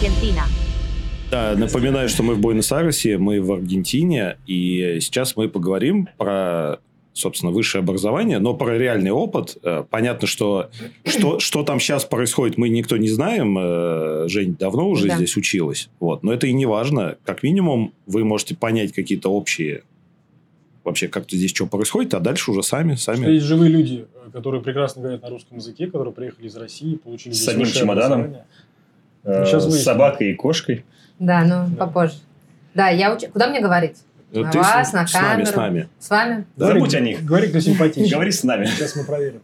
Argentina. Да, напоминаю, что мы в Буэнос-Айресе, мы в Аргентине, и сейчас мы поговорим про, собственно, высшее образование, но про реальный опыт. Понятно, что там сейчас происходит, мы никто не знаем. Жень давно уже здесь училась, вот. Но это и не важно. Как минимум, вы можете понять какие-то общие... Вообще, как-то здесь что происходит, а дальше уже сами. Что есть живые люди, которые прекрасно говорят на русском языке, которые приехали из России, получили здесь с одним чемоданом, с собакой и кошкой. Да, попозже. Да, куда мне говорить? На вас, на камеру? С нами. С вами? Забудь о них. Говори, кто симпатичный. Говори с нами. Сейчас мы проверим.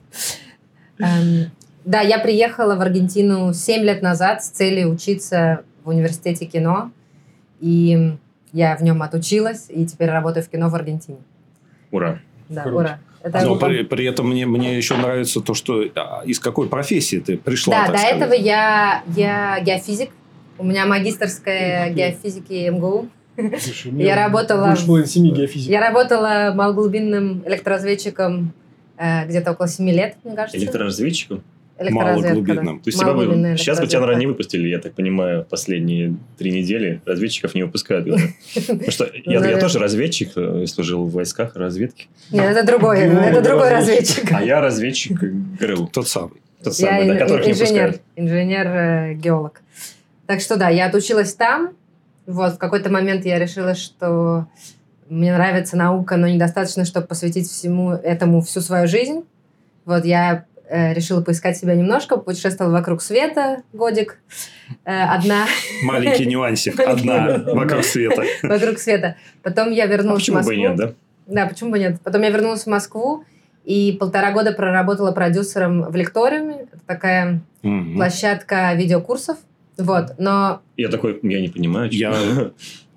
Да, я приехала в Аргентину 7 лет назад с целью учиться в университете кино. И я в нем отучилась, и теперь работаю в кино в Аргентине. Ура. Да, Круто. ура. Но при этом мне еще нравится то, что из какой профессии ты пришла. Да, до этого я геофизик. У меня магистерская геофизики МГУ. Я работала... Больше половины семьи геофизиков. Я работала малоглубинным электроразведчиком где-то около 7 лет, мне кажется. Электроразведчиком? Малоглубинным. То есть сейчас бы тебя, наверное, не выпустили, я так понимаю, последние 3 недели разведчиков не выпускают. Потому что я тоже разведчик, служил в войсках разведки. Нет, это другой разведчик. А я разведчик ГРУ. Тот самый, да, которых не выпускают. Инженер-геолог. Так что да, я отучилась там. Вот, в какой-то момент я решила, что мне нравится наука, но недостаточно, чтобы посвятить всему этому всю свою жизнь. Вот я решила поискать себя немножко, путешествовала вокруг света годик. Одна. Маленький нюансик. Одна вокруг света. Вокруг света. Потом я вернулась в Москву. Почему бы и нет, да? Да, почему бы нет? Потом я вернулась в Москву и 1,5 года проработала продюсером в Лекториуме. Это такая площадка видеокурсов. Вот, но... Я не понимаю. Это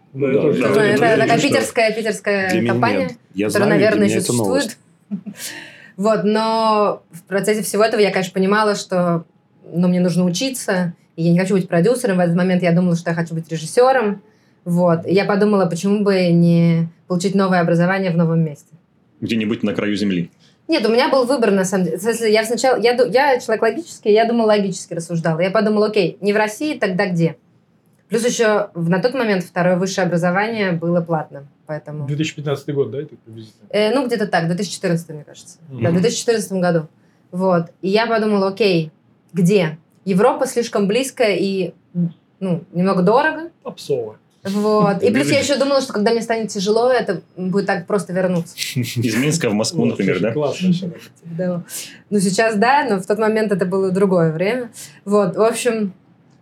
такая питерская компания, которая, наверное, еще существует. Вот, но в процессе всего этого я, конечно, понимала, что мне нужно учиться, и я не хочу быть продюсером. В этот момент я думала, что я хочу быть режиссером. Вот, и я подумала, почему бы не получить новое образование в новом месте. Где-нибудь на краю земли. Нет, у меня был выбор, на самом деле. Я человек логический, я думала, логически рассуждала. Я подумала, окей, не в России, тогда где? Плюс еще на тот момент второе высшее образование было платным. Поэтому... 2015 год, да, это приблизительно? Где-то так, 2014, мне кажется. Да, в 2014 году. Вот. И я подумала, окей, где? Европа слишком близко и немного дорого. Попсово. Вот. И плюс я еще думала, что когда мне станет тяжело, это будет так просто вернуться. Из Минска в Москву, например, да? Классно. Да. Сейчас да, но в тот момент это было другое время. Вот, в общем...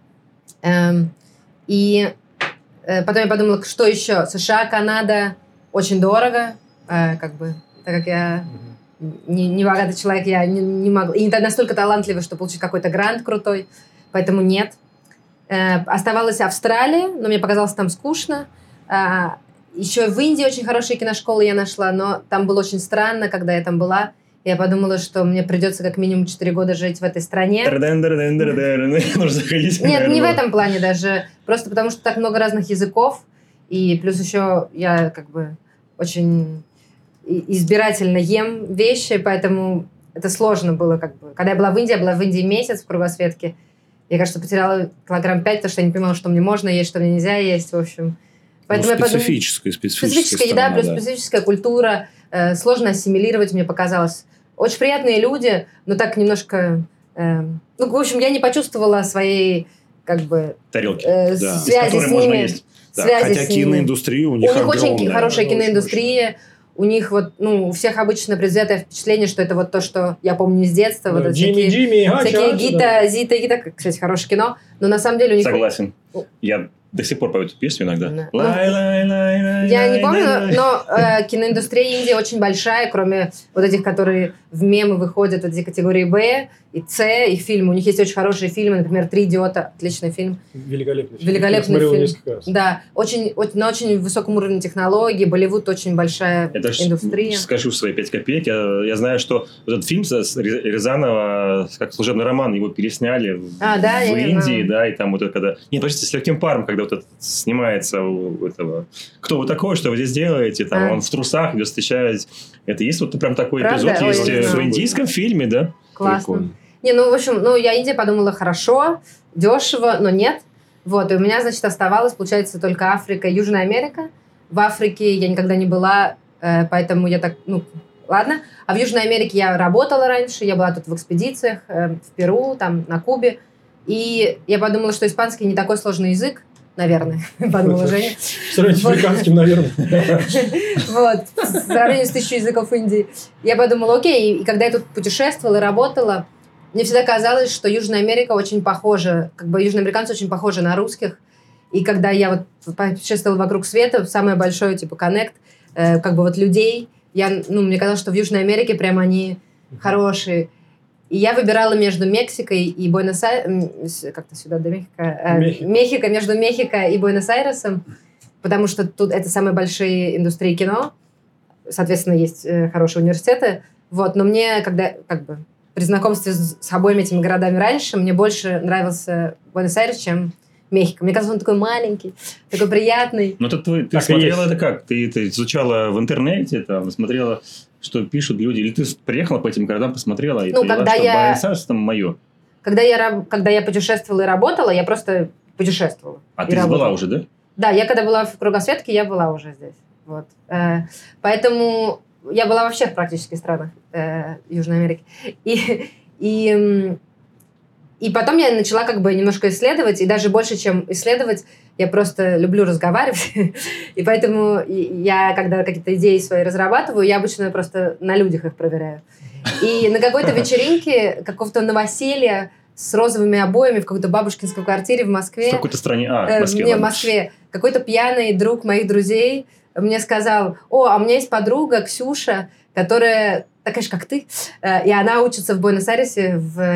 И потом я подумала, что еще? США, Канада очень дорого, так как я не богатый человек, я не могу. И не настолько талантливый, чтобы получить какой-то грант крутой, поэтому нет. Оставалась Австралия, но мне показалось там скучно. Еще в Индии очень хорошие киношколы я нашла, но там было очень странно, когда я там была. Я подумала, что мне придется как минимум 4 года жить в этой стране. Нужно заходить. Нет, не в этом плане даже. Просто потому, что так много разных языков. И плюс еще я очень избирательно ем вещи, поэтому это сложно было. Когда я была в Индии месяц в кругосветке. Я, кажется, потеряла 5 килограмм, потому что я не понимала, что мне можно есть, что мне нельзя есть, в общем. Поэтому специфическая еда, плюс специфическая культура. Сложно ассимилировать, мне показалось. Очень приятные люди, но так немножко... в общем, я не почувствовала своей, тарелки, связи с ними. Хотя киноиндустрия у них огромная. Очень хорошая киноиндустрия. У них у всех обычно предвзятое впечатление, что это то, что я помню с детства. Да, всякие Зита, кстати, хорошее кино. Но на самом деле у них... Согласен. Я до сих пор пою эту песню иногда. Я не помню, но киноиндустрия Индии очень большая, кроме этих, которые в мемы выходят, эти категории Б и С, их фильмы. У них есть очень хорошие фильмы, например, «Три идиота», отличный фильм. Великолепный фильм. Да, на очень высоком уровне технологий, Болливуд очень большая индустрия. Скажу свои 5 копеек. Я знаю, что этот фильм Рязанова, как «Служебный роман», его пересняли в Индии, да, и там когда... Нет, подождите, с легким паром, когда этот снимается у этого... Кто вы такой, что вы здесь делаете? Там он в трусах идет встречать. Это есть прям такой эпизод есть в индийском фильме, да? Классно. Прикольно. В общем, я Индия подумала, хорошо, дешево, но нет. Вот, и у меня, значит, оставалось, получается, только Африка и Южная Америка. В Африке я никогда не была, поэтому я так, ладно. А в Южной Америке я работала раньше, я была тут в экспедициях, в Перу, там, на Кубе. И я подумала, что испанский не такой сложный язык, наверное, подумала Женя. В сравнении с американским, наверное. Вот, в сравнении с 1000 языков Индии. Я подумала, окей, и когда я тут путешествовала и работала, мне всегда казалось, что Южная Америка очень похожа, как бы южноамериканцы очень похожи на русских. И когда я вот путешествовала вокруг света, самый большой, типа, коннект, как бы вот людей, мне казалось, что в Южной Америке прям они хорошие. И я выбирала между Мексикой и Буэнос-Айресом, как-то сюда до Мехико, между Мехико и Буэнос-Айресом, потому что тут это самые большие индустрии кино, соответственно, есть хорошие университеты. Вот, но мне, когда, как бы, при знакомстве с обоими этими городами раньше, мне больше нравился Буэнос-Айрес, чем Мехико. Мне казалось, он такой маленький, такой приятный. Ну, ты смотрела это как? Ты изучала в интернете, там, смотрела, что пишут люди? Или ты приехала по этим городам, посмотрела и поняла, что Буэнос-Айрес там мое? Когда я путешествовала и работала, я просто путешествовала. А ты была уже, да? Да, я когда была в кругосветке, я была уже здесь. Вот. Поэтому я была во всех практически странах Южной Америки. И потом я начала как бы немножко исследовать, и даже больше, чем исследовать, я просто люблю разговаривать. И поэтому я, когда какие-то идеи свои разрабатываю, я обычно просто на людях их проверяю. И на какой-то вечеринке, какого-то новоселья с розовыми обоями в какой-то бабушкинской квартире в Москве. В какой-то стране? В Москве. Не, в Москве. Какой-то пьяный друг моих друзей мне сказал: а у меня есть подруга Ксюша, которая такая же, как ты, и она учится в Буэнос-Айресе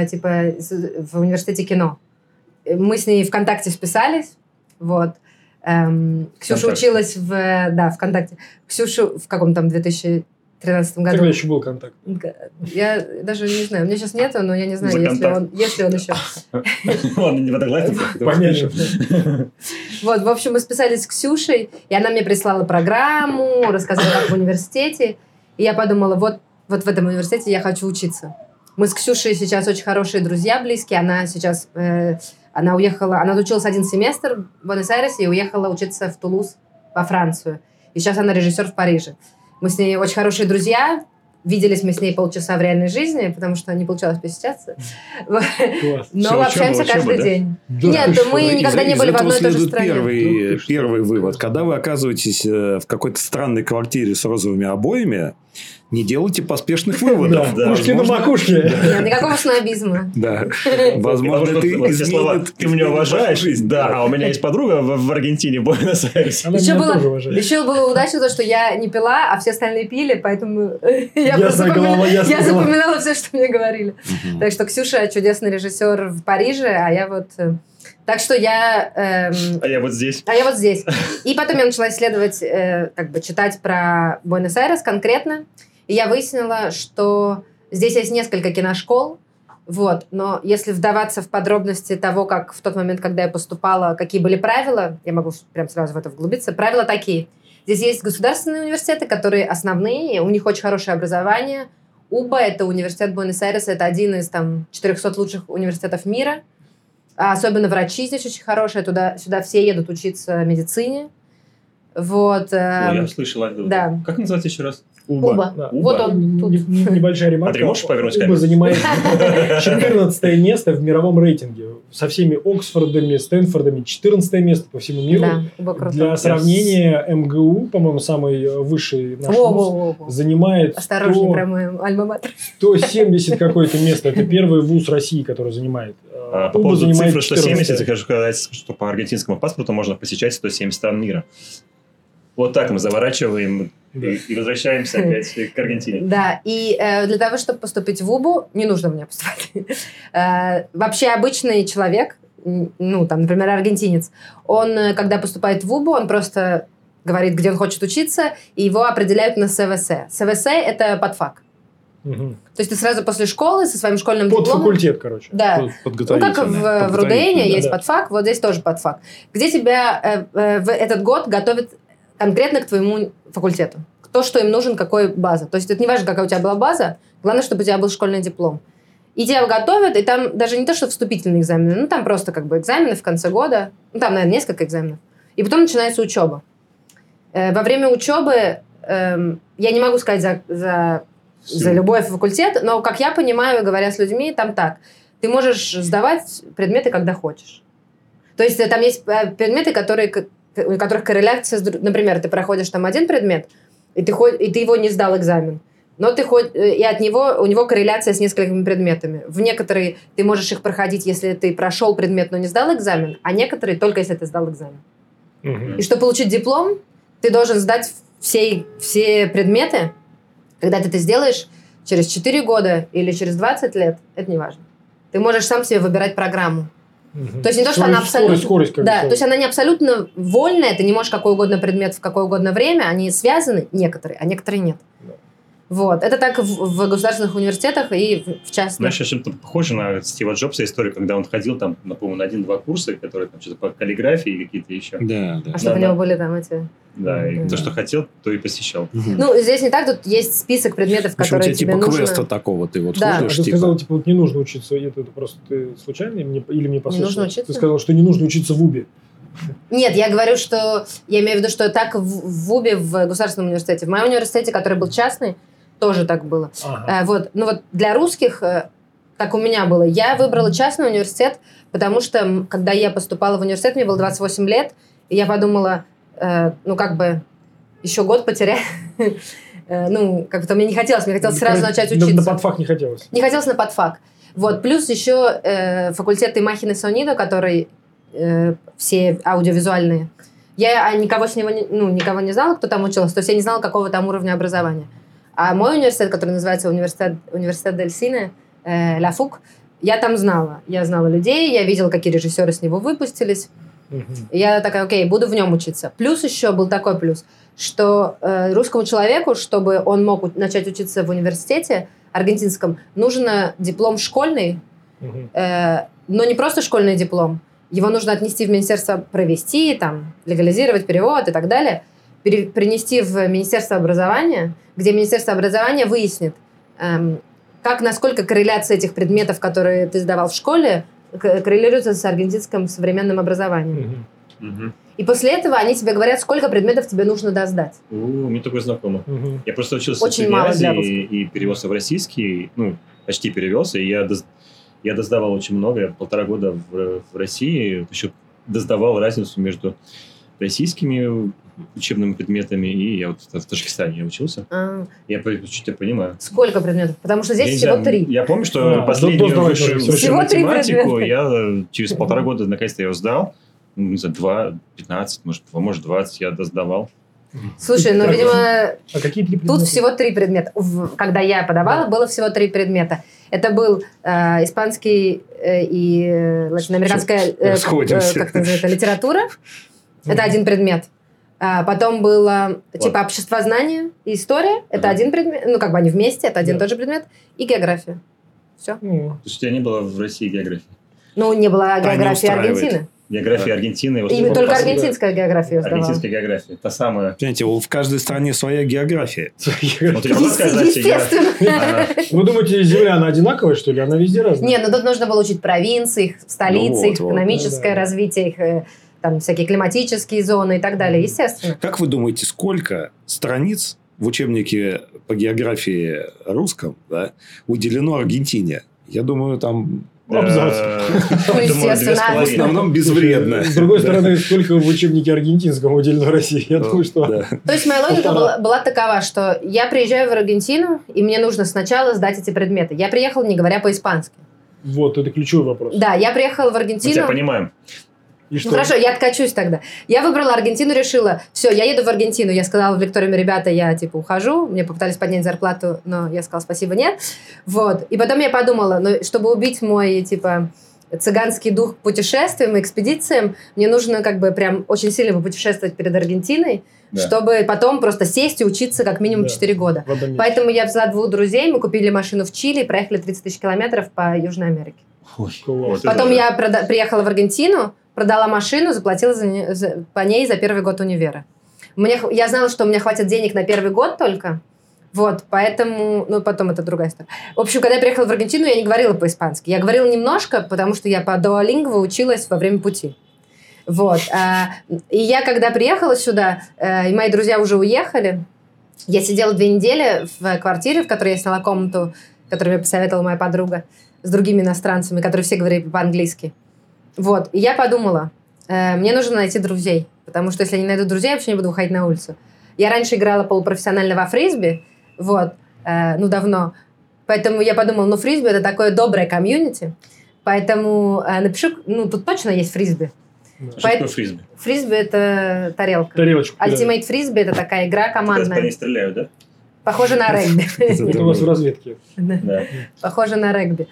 в университете кино. Мы с ней ВКонтакте списались, вот. Ксюша училась ВКонтакте. Ксюша в каком там 2013 году. Тогда еще был контакт. Я даже не знаю, у меня сейчас нету, но я не знаю, есть ли он еще. Ладно, не в Одноклассниках. Поменьше. Вот, в общем, мы списались с Ксюшей, и она мне прислала программу, рассказала, как в университете. И я подумала, вот в этом университете я хочу учиться. Мы с Ксюшей сейчас очень хорошие друзья, близкие. Она сейчас, она уехала, она училась 1 семестр в Буэнос-Айресе и уехала учиться в Тулуз, во Францию. И сейчас она режиссер в Париже. Мы с ней очень хорошие друзья. Виделись мы с ней полчаса в реальной жизни, потому что не получалось посещаться. Но общаемся каждый день. Нет, мы никогда не были в одной и той же стране. Первый вывод. Когда вы оказываетесь в какой-то странной квартире с розовыми обоями, не делайте поспешных выводов. Пушки на макушке. Никакого снобизма. Да. Возможно, ты изменит... Ты меня уважаешь? Да. А у меня есть подруга в Аргентине, в Буэнос-Айресе. Еще было удачно то, что я не пила, а все остальные пили, поэтому я запоминала все, что мне говорили. Так что Ксюша чудесный режиссер в Париже, а я вот... Так что я... А я вот здесь. А я вот здесь. И потом я начала исследовать, читать про Буэнос-Айрес конкретно. И я выяснила, что здесь есть несколько киношкол. Вот. Но если вдаваться в подробности того, как в тот момент, когда я поступала, какие были правила, я могу прям сразу в это вглубиться. Правила такие. Здесь есть государственные университеты, которые основные, у них очень хорошее образование. УБА, это университет Буэнос-Айреса, это один из 400 лучших университетов мира. А особенно врачи здесь очень хорошие. Сюда все едут учиться медицине. Вот. Я слышала. Да. Как называется еще раз? УБА. Да. Вот он тут. Небольшая ремарка. А ты можешь повернуть камеру? УБА занимает 14 место в мировом рейтинге. Со всеми Оксфордами, Стэнфордами. 14 место по всему миру. Да, для сравнения, МГУ, по-моему, самый высший наш вуз, занимает 170 какое-то место. Это первый вуз России, который занимает. По поводу цифры 170, я хочу сказать, что по аргентинскому паспорту можно посещать 170 стран мира. Вот так мы заворачиваем и возвращаемся опять к Аргентине. Да, и для того, чтобы поступить в УБУ, не нужно мне поступать. Вообще обычный человек, например, аргентинец, он, когда поступает в УБУ, он просто говорит, где он хочет учиться, и его определяют на СВС. СВС – это подфак. То есть ты сразу после школы со своим школьным дипломом... Факультет, короче. Да. Как в РУДНе есть подфак, вот здесь тоже подфак. Где тебя в этот год готовят конкретно к твоему факультету. То, что им нужен, какой база. То есть это не важно, какая у тебя была база, главное, чтобы у тебя был школьный диплом. И тебя готовят, и там даже не то, что вступительные экзамены, ну, там просто как бы экзамены в конце года. Ну, там, наверное, несколько экзаменов. И потом начинается учеба. Во время учебы, я не могу сказать за любой факультет, но, как я понимаю, говоря с людьми, там так. Ты можешь сдавать предметы, когда хочешь. То есть там есть предметы, у которых корреляция, например, ты проходишь там один предмет, и ты его не сдал экзамен. Но у него корреляция с несколькими предметами. В некоторые ты можешь их проходить, если ты прошел предмет, но не сдал экзамен, а некоторые только если ты сдал экзамен. И чтобы получить диплом, ты должен сдать все предметы. Когда ты это сделаешь через 4 года или через 20 лет, это не важно. Ты можешь сам себе выбирать программу. То есть не то, что она абсолютно... Скорость, да, то есть она не абсолютно вольная, ты не можешь какой угодно предмет в какое угодно время, они связаны, некоторые, а некоторые нет. Вот. Это так в государственных университетах и в частных. Знаешь, чем-то похоже на Стива Джобса историю, когда он ходил там, по-моему, на 1-2 курса, которые там что-то по каллиграфии и какие-то еще. Да. А чтобы у него были там эти... Да, и то, что хотел, то и посещал. Ну, здесь не так, тут есть список предметов, которые тебе типа нужно... квеста такого ты вот да. ходишь, ты сказал, типа, вот не нужно учиться, это просто ты случайно или мне послышал? Не нужно учиться? Ты сказал, что не нужно учиться в УБе. Нет, я говорю, что... Я имею в виду, что так в УБе, в государственном университете. В моем университете, который был частный, тоже так было. Ага. Вот. Ну вот для русских, как у меня было, я выбрала частный университет, потому что, когда я поступала в университет, мне было 28 лет, и я подумала, еще год потерять. Как-то мне хотелось сразу начать учиться. На подфак не хотелось? Не хотелось на подфак. Вот. Плюс еще факультет Имахины Сонидо, который все аудиовизуальные. Я никого не знала, кто там учился, то есть я не знала, какого там уровня образования. А мой университет, который называется университет Дель Сине, Ла Фук, я там знала. Я знала людей, я видела, какие режиссеры с него выпустились. И я такая, окей, буду в нем учиться. Плюс еще был такой плюс, что русскому человеку, чтобы он мог начать учиться в университете аргентинском, нужен диплом школьный, но не просто школьный диплом. Его нужно отнести в министерство, провести, там, легализировать перевод и так далее, принести в Министерство образования, где Министерство образования выяснит, насколько корреляция этих предметов, которые ты сдавал в школе, коррелируется с аргентинским современным образованием. И после этого они тебе говорят, сколько предметов тебе нужно досдать. Мне такое знакомо. Я просто учился очень в Азии и перевелся в российский, почти перевелся, и я досдавал очень много. Я 1,5 года в России еще досдавал разницу между российскими учебными предметами, и я вот в Таджикистане учился. Я чуть-чуть понимаю. Сколько предметов? Потому что здесь всего 3. Я помню, что последнюю высшую математику я через 1,5 года наконец-то ее сдал. Не знаю, 2, 15, может 20 я досдавал. Слушай, видимо, а какие 3 предмета? Тут всего 3 предмета. Когда я подавала, было всего 3 предмета. Это был испанский и латиноамериканская литература. Это один предмет. Потом было обществознание и история. Это один предмет. Они вместе, это один и тот же предмет. И география. Все. То есть у тебя не было в России географии? Не было географии Аргентины. География Аргентины. И только аргентинская география сдавала. Аргентинская география. Та самая. Понимаете, в каждой стране своя география. Естественно. Вы думаете, Земля, она одинаковая, что ли? Она везде разная? Нет, тут нужно было учить провинции, их столицы, их экономическое развитие, их там всякие климатические зоны и так далее, естественно. Как вы думаете, сколько страниц в учебнике по географии русском уделено Аргентине? Я думаю, там... Абзац. Естественно. В основном безвредно. С другой стороны, сколько в учебнике аргентинском уделено России? Я думаю, что... То есть моя логика была такова, что я приезжаю в Аргентину, и мне нужно сначала сдать эти предметы. Я приехала, не говоря по-испански. Вот, это ключевой вопрос. Да, я приехала в Аргентину... Мы тебя понимаем. Хорошо, я откачусь тогда. Я выбрала Аргентину, решила, все, я еду в Аргентину. Я сказала в лекториуме, ребята, я ухожу. Мне попытались поднять зарплату, но я сказала, спасибо, нет. Вот. И потом я подумала, чтобы убить мой, цыганский дух к путешествиям и экспедициям, мне нужно прям очень сильно попутешествовать перед Аргентиной, чтобы потом просто сесть и учиться как минимум 4 года. Поэтому я взяла 2 друзей, мы купили машину в Чили и проехали 30 тысяч километров по Южной Америке. Потом я приехала в Аргентину, продала машину, заплатила по ней за 1-й год универа. Я знала, что у меня хватит денег на 1-й год только. Вот, поэтому... Ну, потом это другая история. В общем, когда я приехала в Аргентину, я не говорила по-испански. Я говорила немножко, потому что я по Duolingo училась во время пути. Вот. И я, когда приехала сюда, и мои друзья уже уехали, я сидела 2 недели в квартире, в которой я сняла комнату, которую мне посоветовала моя подруга, с другими иностранцами, которые все говорили по-английски. Вот. И я подумала, мне нужно найти друзей, потому что если я не найду друзей, я вообще не буду выходить на улицу. Я раньше играла полупрофессионально во фрисби, вот, давно. Поэтому я подумала, фрисби — это такое доброе комьюнити, поэтому напишу, тут точно есть фрисби. Что такое фрисби? Фрисби — это тарелка. Тарелочку. Ultimate фрисби — это такая игра командная. Когда по ней стреляют, да? Похоже на регби. Это у вас в разведке. Да. Похоже на регби.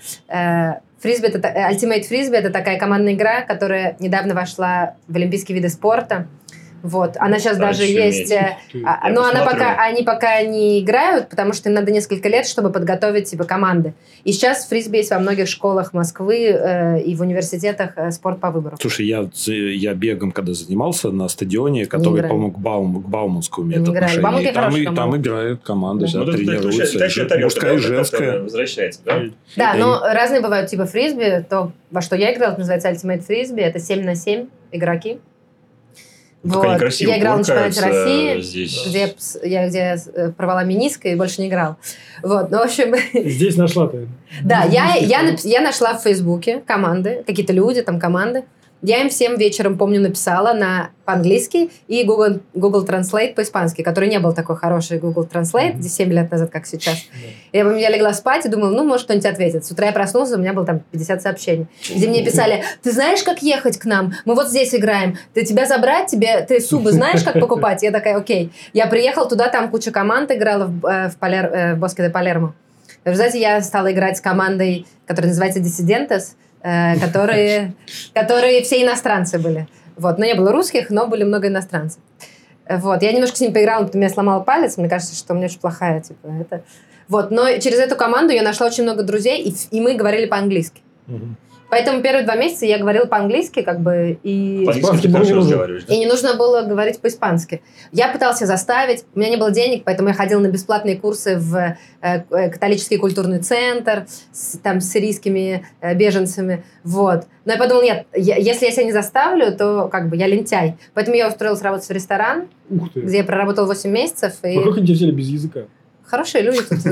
Ultimate фрисби — это такая командная игра, которая недавно вошла в олимпийские виды спорта. Вот. Она сейчас даже есть... Но они пока не играют, потому что им надо несколько лет, чтобы подготовить команды. И сейчас фрисби есть во многих школах Москвы и в университетах спорт по выбору. Слушай, я бегом, когда занимался на стадионе, который, по-моему, к Бауманскому имеет отношение. Там играют команды, тренируются. Мужская и женская. Возвращается, да? Да, но разные бывают типа фрисби. То, во что я играла, называется Ultimate фрисби. Это 7-на-7 игроки. Вот. Я играла на чемпионате России, где я порвала мениск и больше не играла. Вот. Ну, в общем... Здесь нашла ты. Да, я нашла в Фейсбуке команды, какие-то люди, там команды. Я им всем вечером, помню, написала по-английски и Google Translate по-испански, который не был такой хороший Google Translate 7 лет назад, как сейчас. Я легла спать и думала, может, кто-нибудь ответит. С утра я проснулась, у меня было там 50 сообщений, где мне писали: ты знаешь, как ехать к нам? Мы вот здесь играем. Тебя забрать? Ты субы знаешь, как покупать? Я такая, окей. Я приехала туда, там куча команд играла в Боске де Палермо. В результате я стала играть с командой, которая называется Dissidentes, которые все иностранцы были. Вот. Но не было русских, но были много иностранцев. Вот. Я немножко с ним поиграла, потому что я сломала палец. Мне кажется, что у меня очень плохая. Это. Вот. Но через эту команду я нашла очень много друзей, и мы говорили по-английски. Поэтому первые 2 месяца я говорила по-английски, и... По-английски ты хорошо разговариваешь, да? И не нужно было говорить по-испански. Я пыталась себя заставить, у меня не было денег, поэтому я ходила на бесплатные курсы в католический культурный центр с сирийскими беженцами. Вот. Но я подумала, нет, если я себя не заставлю, то я лентяй. Поэтому я устроилась работать в ресторан, где я проработала 8 месяцев. А как они тебя взяли без языка? Хорошие люди тут.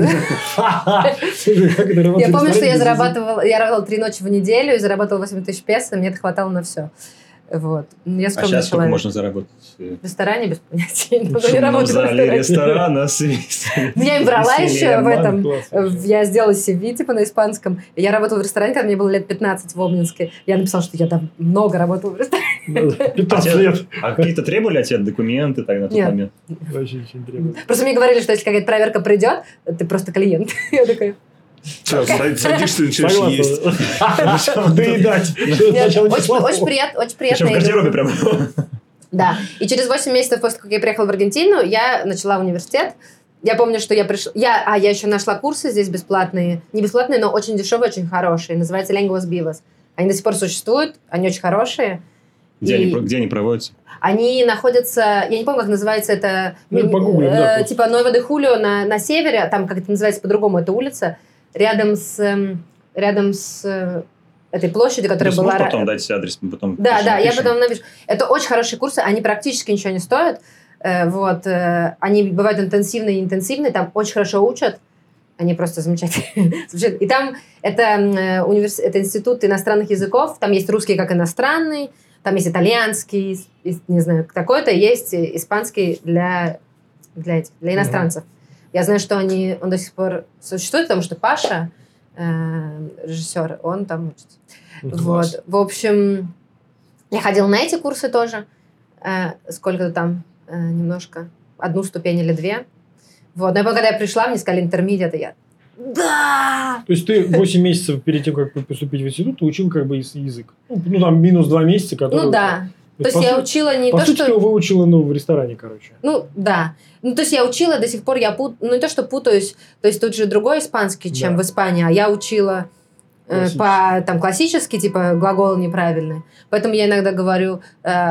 Я помню, что я работала 3 ночи в неделю и заработала 8 тысяч песо, мне это хватало на все. Вот. Я а сейчас сколько можно заработать? В ресторане без понятия. В зале ресторана. Я им брала еще в этом. Я сделала CV на испанском. Я работала в ресторане, когда мне было лет 15 в Обнинске. Я написала, что я там много работала в ресторане. 15 лет. А какие-то требовали от тебя документы на тот момент? Вообще ничего не требовали. Просто мне говорили, что если какая-то проверка придет, ты просто клиент. Я такая... Все, садишься и начинаешь есть. Доедать. Очень приятно. Причем в гардеробе прям. Да. И через 8 месяцев после того, как я приехала в Аргентину, я начала университет. Я помню, что я пришла... Я еще нашла курсы здесь бесплатные. Не бесплатные, но очень дешевые, очень хорошие. Называются Lenguas Vivas. Они до сих пор существуют. Они очень хорошие. Где они проводятся? Они находятся... Я не помню, как называется это... Типа Нуэва де Хулио на севере. Там, как это называется по-другому, эта улица. Рядом с этой площадью, которая была... Можешь потом дать адрес? Да, я потом напишу. Это очень хорошие курсы, они практически ничего не стоят. Вот. Они бывают интенсивные и неинтенсивные, там очень хорошо учат. Они просто замечательные. И там это институт иностранных языков, там есть русский как иностранный, там есть итальянский, не знаю, такой-то, есть испанский для иностранцев. Я знаю, что он до сих пор существует, потому что Паша, режиссер, он там учится. Вот. В общем, я ходила на эти курсы тоже. Сколько-то там, немножко. 1 ступень или 2. Вот. Но когда я пришла, мне сказали интермедиат, и я... Да! То есть ты 8 месяцев перед тем, как поступить в институт, ты учил язык? Ну, там минус 2 месяца, которые... да. То есть я учила не то, что... По сути, ты выучила в ресторане, короче. Да. То есть я учила, до сих пор я не то, что путаюсь, то есть тут же другой испанский, чем в Испании, а я учила классический, типа глаголы неправильные. Поэтому я иногда говорю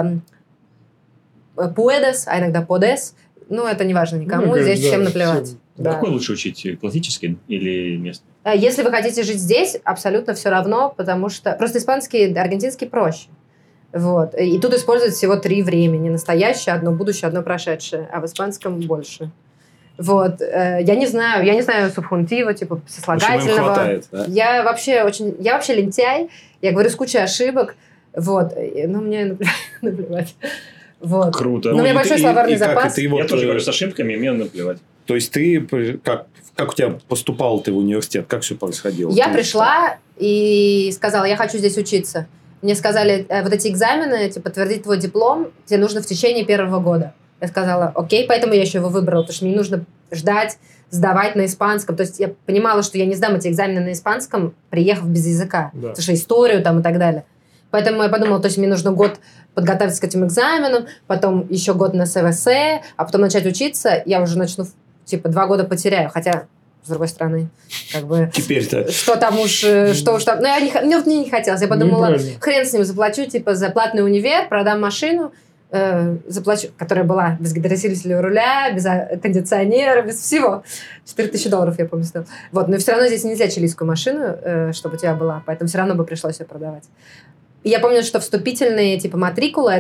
puedes, а иногда podes. Это не важно никому, здесь всем наплевать. Да. Какой лучше учить, классический или местный? Если вы хотите жить здесь, абсолютно все равно, потому что просто испанский, аргентинский проще. Вот. И тут используют всего 3 времени. Настоящее, одно будущее, одно прошедшее. А в испанском больше. Вот. Я не знаю субхунтива, типа сослагательного. Им хватает, да? Я вообще лентяй. Я говорю с кучей ошибок. Вот. Но мне наплевать. Вот. Круто. Но у меня большой словарный запас. Я тоже говорю с ошибками, мне наплевать. То есть ты, как у тебя поступал ты в университет? Как все происходило? Я пришла и сказала, я хочу здесь учиться. Мне сказали, вот эти экзамены, подтвердить твой диплом, тебе нужно в течение 1 года. Я сказала, окей, поэтому я еще его выбрала, потому что мне нужно ждать, сдавать на испанском. То есть я понимала, что я не сдам эти экзамены на испанском, приехав без языка. Да. Потому что историю там и так далее. Поэтому я подумала, то есть мне нужно год подготовиться к этим экзаменам, потом еще год на СВС, а потом начать учиться, я уже начну, 2 года потеряю. Хотя, с другой стороны, Теперь-то. Что там уж, что уж там. Мне не хотелось. Я подумала, хрен с ним, заплачу, за платный универ, продам машину, заплачу, которая была без гидроусилителя руля, без кондиционера, без всего. $4000, я помню, стоил. Вот, но все равно здесь нельзя чилийскую машину, чтобы у тебя была, поэтому все равно бы пришлось ее продавать. И я помню, что вступительные, матрикула,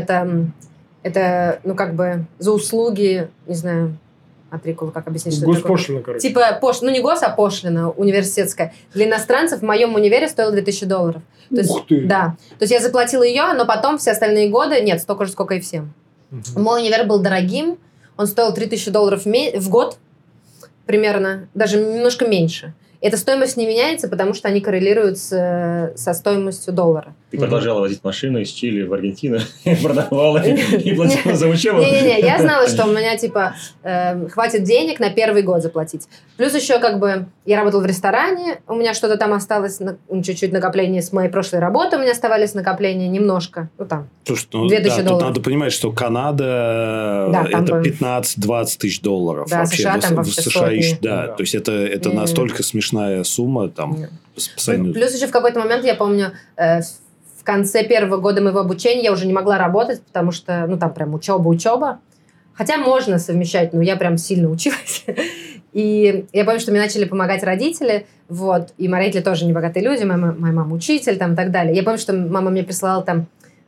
это за услуги, не знаю, матрикула, как объяснить, что Госпошлина, короче. Не гос, а пошлина университетская. Для иностранцев в моем универе стоило $2000. Ух ты! Да. То есть я заплатила ее, но потом все остальные годы, нет, столько же, сколько и всем. Мой универ был дорогим, он стоил $3000 в год примерно, даже немножко меньше. Эта стоимость не меняется, потому что они коррелируют со стоимостью доллара. Ты продолжала возить машину из Чили в Аргентину, продавала и платила за учебу? Не-не-не, я знала, что у меня, хватит денег на 1 год заплатить. Плюс еще, я работала в ресторане, у меня что-то там осталось, чуть-чуть накопления с моей прошлой работы, у меня оставались накопления немножко, $2000. Тут надо понимать, что Канада, это $15-20 тысяч. Да, США там вообще сотни. Да, то есть это настолько смешная сумма там. Плюс еще в какой-то момент, я помню, в конце 1 года моего обучения я уже не могла работать, потому что, там прям учеба. Хотя можно совмещать, но я прям сильно училась. И я помню, что мне начали помогать родители, и мои родители тоже не богатые люди, моя мама учитель, там, и так далее. Я помню, что мама мне присылала там,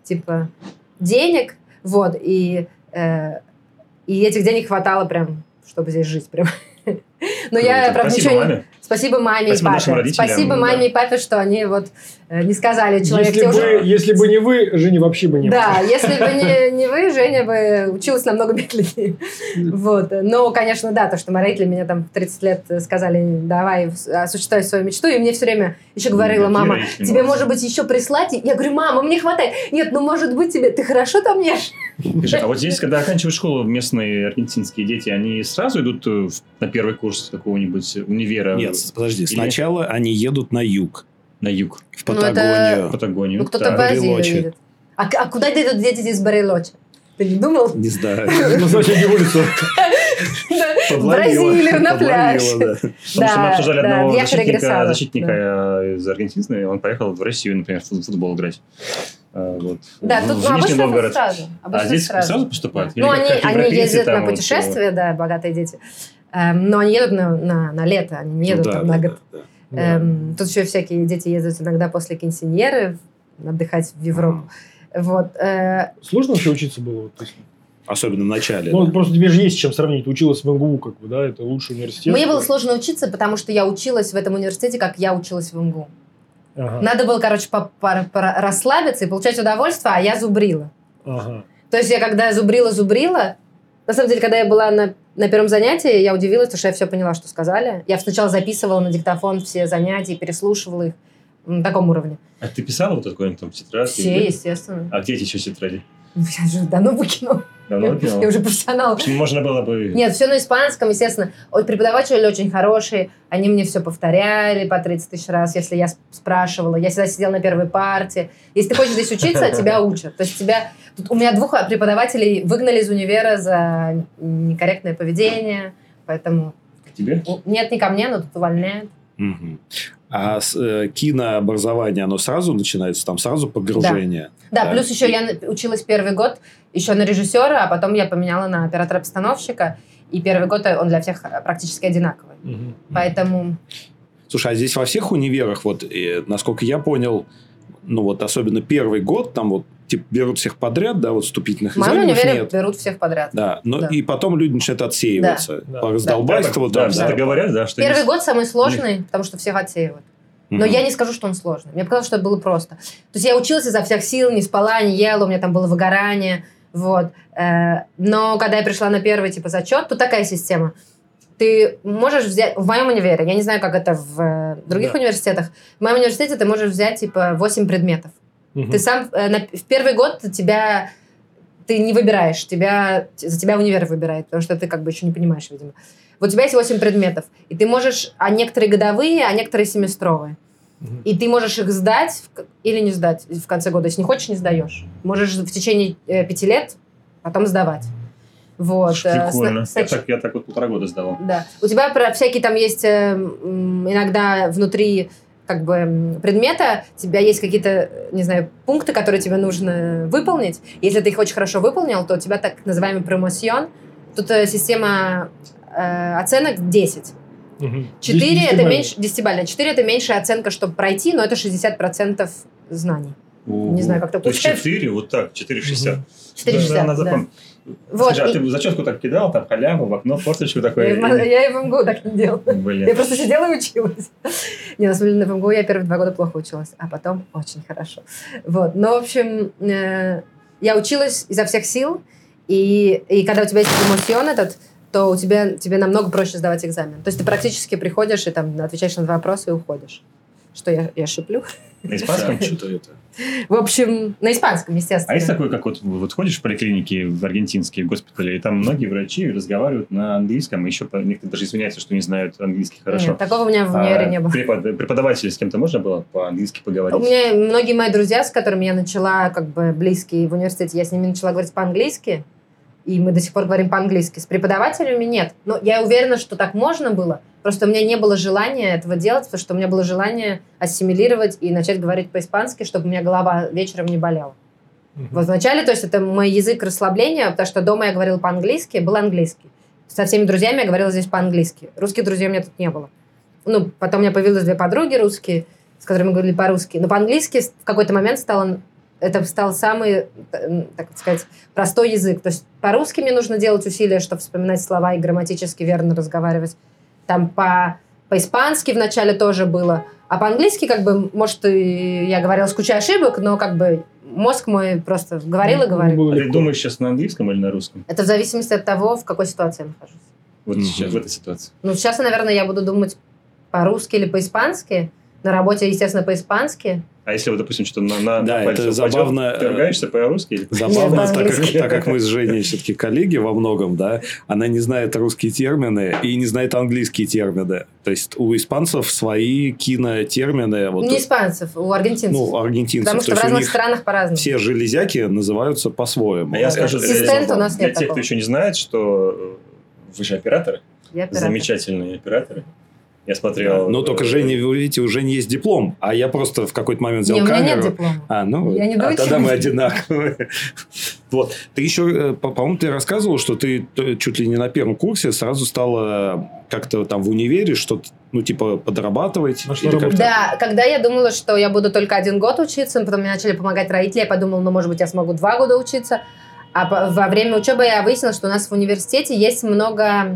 денег, и этих денег хватало прям, чтобы здесь жить прям. Но я, правда, ничего не... Спасибо маме и папе. Спасибо маме и папе, что они не сказали человеку. Если бы не вы, Жени вообще бы не было. Да, если бы не вы, Женя бы училась намного медленнее. Но, конечно, да, то, что мои родители меня там в 30 лет сказали, давай осуществляй свою мечту, и мне все время еще говорила мама, тебе, может быть, еще прислать? Я говорю, мама, мне хватает. Нет, может быть, тебе, ты хорошо там ешь? А вот здесь, когда оканчивают школу, местные аргентинские дети, они сразу идут на 1 курс какого-нибудь универа? Нет, подожди, сначала они едут на юг. На юг. В Патагонию. Патагонию. Кто-то в Азии едет. А куда идут дети из Барелочи? Ты не думал? Не знаю. На соседнюю улицу. В Бразилию, на пляж. Потому что мы обсуждали одного защитника из Аргентины, он поехал в Россию, например, в футбол играть. Да, тут обычно сразу. А здесь сразу поступают? Они ездят на путешествия, да, богатые дети. Но они едут на лето, они не едут на год. Тут еще всякие дети ездят иногда после кинсиньеры отдыхать в Европу. Сложно вообще учиться было? Особенно в начале. Просто тебе же есть с чем сравнить. Ты училась в МГУ, это лучший университет. Мне было сложно учиться, потому что я училась в этом университете, как я училась в МГУ. Надо было, расслабиться и получать удовольствие, а я зубрила. То есть я когда зубрила, на самом деле, когда я была на первом занятии, я удивилась, потому что я все поняла, что сказали. Я сначала записывала на диктофон все занятия, переслушивала их на таком уровне. А ты писала какой-нибудь там тетрадь? Все, естественно. А где эти еще тетради? Я же давно выкинула. Я уже профессионал. Можно было бы... Нет, все на испанском, естественно. Преподаватели очень хорошие. Они мне все повторяли по 30 тысяч раз, если я спрашивала. Я всегда сидела на первой парте. Если ты хочешь здесь учиться, тебя учат. То есть у меня 2 преподавателей выгнали из универа за некорректное поведение. Поэтому... К тебе? Нет, не ко мне, но тут увольняют. А кинообразование, оно сразу начинается? Там сразу погружение? Да, плюс еще я училась 1 год еще на режиссера, а потом я поменяла на оператора-постановщика. и первый год он для всех практически одинаковый. Поэтому... Слушай, а здесь во всех универах, вот, насколько я понял, ну вот особенно первый год, там вот типа берут всех подряд, да, вот вступительных экзаменов нет. В моем универе берут всех подряд. Да, но и потом люди начинают отсеиваться. Да. По раздолбайству. Да, говорят, да, что первый год самый сложный, потому что всех отсеивают. Но я не скажу, что он сложный. Мне показалось, что это было просто. То есть я училась изо всех сил, не спала, не ела, у меня там было выгорание. Вот. Но когда я пришла на первый типа зачет, тут такая система. Ты можешь взять... В моем универе, я не знаю, как это в других университетах, в моем университете ты можешь взять типа 8 предметов. Ты сам... В первый год ты не выбираешь, за тебя универ выбирает, потому что ты как бы еще не понимаешь, видимо. Вот у тебя есть 8 предметов, и ты можешь... А некоторые годовые, а некоторые семестровые. И ты можешь их сдать или не сдать в конце года. Если не хочешь, не сдаешь. Можешь в течение 5 лет потом сдавать. Вот. Прикольно. Я так вот 1,5 года сдавал. Да. У тебя всякие там есть иногда внутри как бы предмета, у тебя есть какие-то, не знаю, пункты, которые тебе нужно выполнить. Если ты их очень хорошо выполнил, то у тебя так называемый промоцион. Тут система оценок 10. 4 это меньше, 10-бальная. 4 это меньшая оценка, чтобы пройти, но это 60% знаний. Не знаю, как это получается. То есть 4, вот так, 4,60. 4,60, да. Вот. Скажи, а ты зачетку так кидал, там халяву, в окно, форточку такой? Я и в МГУ так не делала. Я просто сидела и училась. Не, на самом деле, на МГУ я первые 2 года плохо училась, а потом очень хорошо. Вот. Но, в общем, я училась изо всех сил, и когда у тебя есть промоцион этот, то тебе намного проще сдавать экзамен. То есть ты практически приходишь и там отвечаешь на 2 вопроса и уходишь. Что я шиплю? На испанском что-то это? В общем, на испанском, естественно. А есть такой, как вот ходишь в поликлинике, в аргентинские госпитали, и там многие врачи разговаривают на английском, и еще некоторые даже извиняются, что не знают английский хорошо. Нет, такого у меня в универе не было. Преподаватели с кем-то можно было по-английски поговорить? У меня многие мои друзья, с которыми я начала как бы близкие в университете, я с ними начала говорить по-английски, и мы до сих пор говорим по-английски. С преподавателями нет. Но я уверена, что так можно было. Просто у меня не было желания этого делать, потому что у меня было желание ассимилировать и начать говорить по-испански, чтобы у меня голова вечером не болела. Вот вначале, то есть это мой язык расслабления, потому что дома я говорила по-английски, был английский. Со всеми друзьями я говорила здесь по-английски. Русских друзей у меня тут не было. Ну, потом у меня появилось 2 подруги русские, с которыми мы говорили по-русски. Но по-английски в какой-то момент это стал самый, так сказать, простой язык. То есть по-русски мне нужно делать усилия, чтобы вспоминать слова и грамматически верно разговаривать. Там по-испански вначале тоже было. А по-английски, как бы, может, я говорила с кучей ошибок, но как бы мозг мой просто говорил и говорил. А ты думаешь сейчас на английском или на русском? Это в зависимости от того, в какой ситуации я нахожусь. Вот сейчас, в этой ситуации. Ну, сейчас, наверное, я буду думать по-русски или по-испански. На работе, естественно, по-испански. А если, вот, допустим, что на да, это забавно. Ты ругаешься по-русски? Или забавно, так как мы с Женей все-таки коллеги во многом, да, она не знает русские термины и не знает английские термины. То есть у испанцев свои кинотермины. Вот, не испанцев, у аргентинцев. Ну, аргентинцев. Потому что в разных странах по-разному. Все железяки называются по-своему. А я скажу, ассистент у нас нет для тех, кто еще не знает, что вы же операторы. Я оператор. Замечательные операторы. Я смотрел... Ну, только Женя, вы видите, у Жени есть диплом, а я просто в какой-то момент взял камеру. У меня нет диплома. Я не доучилась. Тогда мы одинаковые. Вот. Ты еще, по-моему, ты рассказывал, что ты чуть ли не на первом курсе сразу стала как-то там в универе что-то, ну, типа, подрабатывать. Да, когда я думала, что я буду только 1 год учиться, потом мне начали помогать родители, я подумала, ну, может быть, я смогу 2 года учиться. А во время учебы я выяснила, что у нас в университете есть много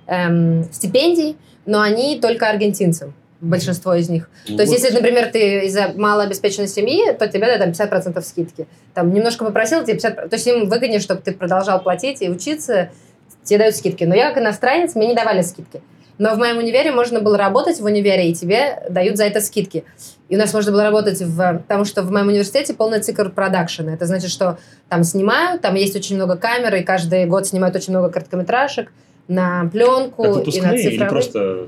стипендий, но они только аргентинцам, большинство из них. То есть, если, например, ты из малообеспеченной семьи, то тебе дают там 50% скидки. Там немножко попросил, тебе 50%. То есть, им выгоднее, чтобы ты продолжал платить и учиться, тебе дают скидки. Но я, как иностранец, мне не давали скидки. Но в моем универе можно было работать в универе, и тебе дают за это скидки. И у нас можно было работать потому что в моем университете полный цикл продакшена. Это значит, что там снимают, там есть очень много камер, и каждый год снимают очень много короткометражек на пленку и на цифровые. Или просто...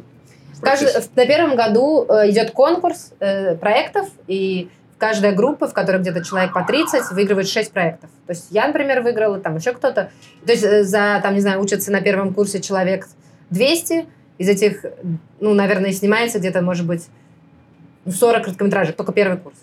На первом году идет конкурс проектов, и каждая группа, в которой где-то человек по 30, выигрывает 6 проектов. То есть я, например, выиграла, там еще кто-то. То есть там, не знаю, учатся на первом курсе человек 200, из этих, ну, наверное, снимается где-то, может быть, 40 короткометражек, только первый курс.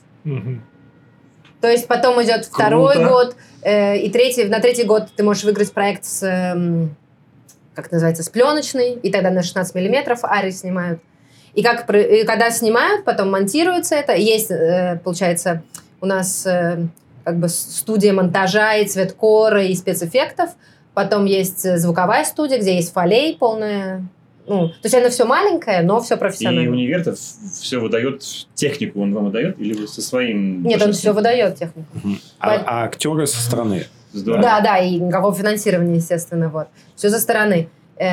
То есть потом идет второй год, и на третий год ты можешь выиграть проект с как это называется, с пленочной, и тогда на 16 миллиметров Ари снимают. И когда снимают, потом монтируется это. Есть, получается, у нас как бы студия монтажа и цветкора и спецэффектов. Потом есть звуковая студия, где есть фолей полная. Ну, то есть оно все маленькое, но все профессионально. И универ-то все выдает технику, он вам выдает? Или вы со своим... Нет, он все выдает технику. А актеры со стороны? Здорово. Да, и никакого финансирования, естественно, вот. Все со стороны.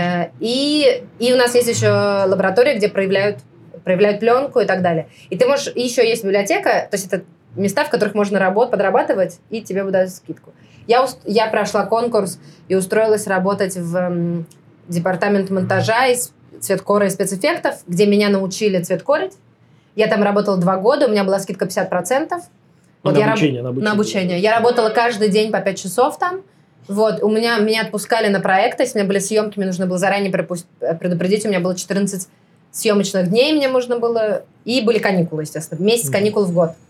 И у нас есть еще лаборатория, где проявляют пленку и так далее. И ты можешь... И еще есть библиотека, то есть это места, в которых можно подрабатывать, и тебе выдают скидку. Я прошла конкурс и устроилась работать в департамент монтажа, цветкора и спецэффектов, где меня научили цветкорить. Я там работала 2 года, у меня была скидка 50%. Вот на обучение. Я работала каждый день по 5 часов там. Вот, меня отпускали на проекты, если у меня были съемки, мне нужно было заранее предупредить, у меня было 14 съемочных дней, мне нужно было, и были каникулы, естественно, месяц каникул в год.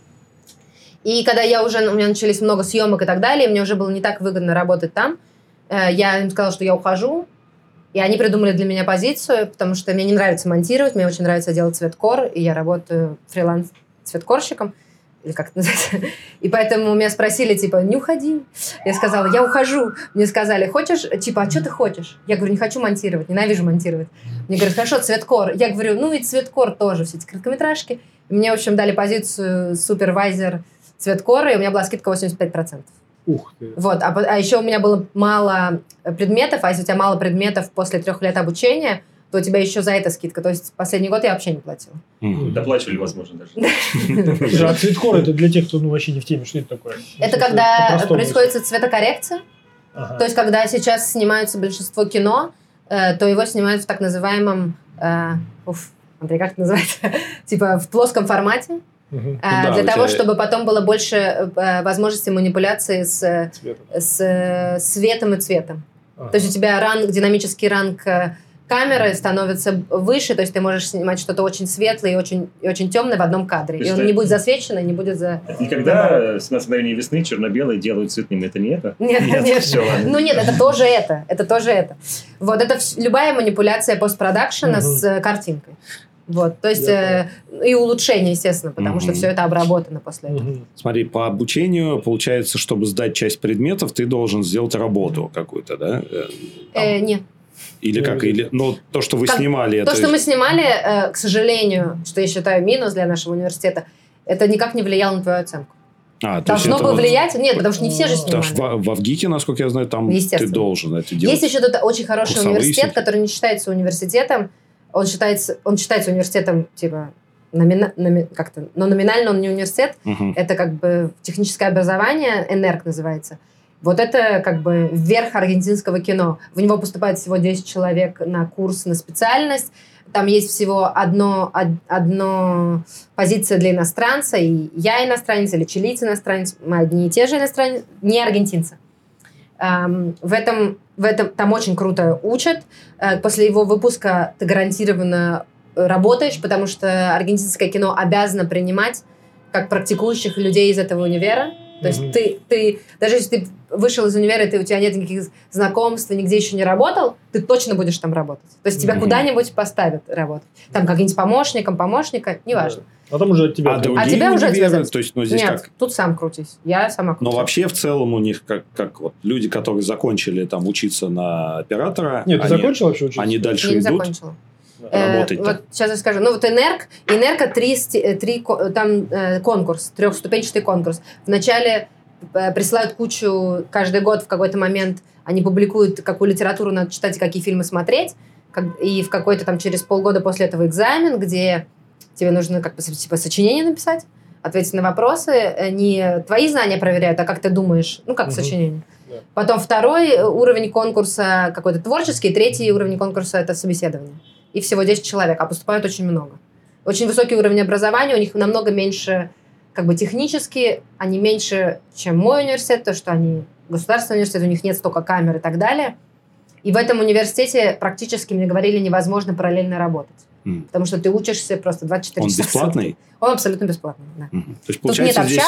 И когда у меня начались много съемок и так далее, мне уже было не так выгодно работать там, я им сказала, что я ухожу, и они придумали для меня позицию, потому что мне не нравится монтировать, мне очень нравится делать цветкор, и я работаю фриланс-цветкорщиком, или как это называется. И поэтому меня спросили, типа, не уходи. Я сказала, я ухожу. Мне сказали, хочешь, типа, а что ты хочешь? Я говорю, не хочу монтировать, ненавижу монтировать. Мне говорят, хорошо, цветкор. Я говорю, ну ведь цветкор тоже, все эти короткометражки. И мне, в общем, дали позицию супервайзер цветкора, и у меня была скидка 85%. Ух ты. Вот, а еще у меня было мало предметов, а если у тебя мало предметов после 3 лет обучения, то у тебя еще за это скидка. То есть последний год я вообще не платила. Доплачивали, возможно, даже. А цветкор это для тех, кто вообще не в теме, что это такое? Это когда происходит цветокоррекция. То есть когда сейчас снимаются большинство кино, то его снимают в так называемом... Андрей, как это называется? Типа в плоском формате. Для того, чтобы потом было больше возможностей манипуляции с светом и цветом. То есть у тебя динамический ранг камеры становится выше, то есть ты можешь снимать что-то очень светлое и очень темное в одном кадре. И он не будет засвечен, и не будет за... Никогда с мгновения весны черно-белое делают цветным. Это не это? Нет. Все, ладно. Ну нет, это тоже это. Это тоже это. Вот это любая манипуляция постпродакшена с картинкой. Вот, то есть и улучшение, естественно, потому что все это обработано после этого. Смотри, по обучению, получается, чтобы сдать часть предметов, ты должен сделать работу какую-то, да? Нет. Или как? Ну, то, что вы снимали... То, что мы снимали, к сожалению, что я считаю минус для нашего университета, это никак не влияло на твою оценку. Должно было влиять? Нет, потому что не все же снимали. Потому что в Авгике, насколько я знаю, там ты должен это делать. Есть еще тут очень хороший университет, который не считается университетом. Он считается университетом, типа, но номинально он не университет. Это как бы техническое образование, ЭНЕРК называется. Вот это как бы верх аргентинского кино. В него поступает всего 10 человек на курс, на специальность. Там есть всего одна позиция для иностранца. И я иностранец, или чилиец иностранец. Мы одни и те же иностранцы, не аргентинцы. В этом там очень круто учат. После его выпуска ты гарантированно работаешь, потому что аргентинское кино обязано принимать как практикующих людей из этого универа. То есть ты даже если ты вышел из универа, и у тебя нет никаких знакомств, нигде еще не работал, ты точно будешь там работать. То есть тебя куда-нибудь поставят работать. Там каким-нибудь помощника, неважно. А там уже от тебя... тебя уже универы, то есть, здесь нет, как? Тут сам крутись. Я сама крутись. Но вообще в целом у них, как вот люди, которые закончили там учиться на оператора... Нет, ты закончил вообще учиться? Они дальше я не идут закончила. работать. Вот сейчас я скажу. Ну вот ЭНЕРК там конкурс, 3-ступенчатый конкурс. Вначале присылают кучу, каждый год в какой-то момент они публикуют, какую литературу надо читать и какие фильмы смотреть. И в какой-то там через полгода после этого экзамен, где тебе нужно как бы типа сочинение написать, ответить на вопросы. Не твои знания проверяют, а как ты думаешь. Ну, как сочинение. Yeah. Потом 2 уровень конкурса какой-то творческий, 3 уровень конкурса – это собеседование. И всего 10 человек, а поступают очень много. Очень высокий уровень образования, у них намного меньше, как бы технически, они меньше, чем мой университет, то, что они государственный университет, у них нет столько камер и так далее. И в этом университете практически, мне говорили, невозможно параллельно работать. Потому что ты учишься просто 24 часа. Он бесплатный? Он абсолютно бесплатный, да. То есть, получается, здесь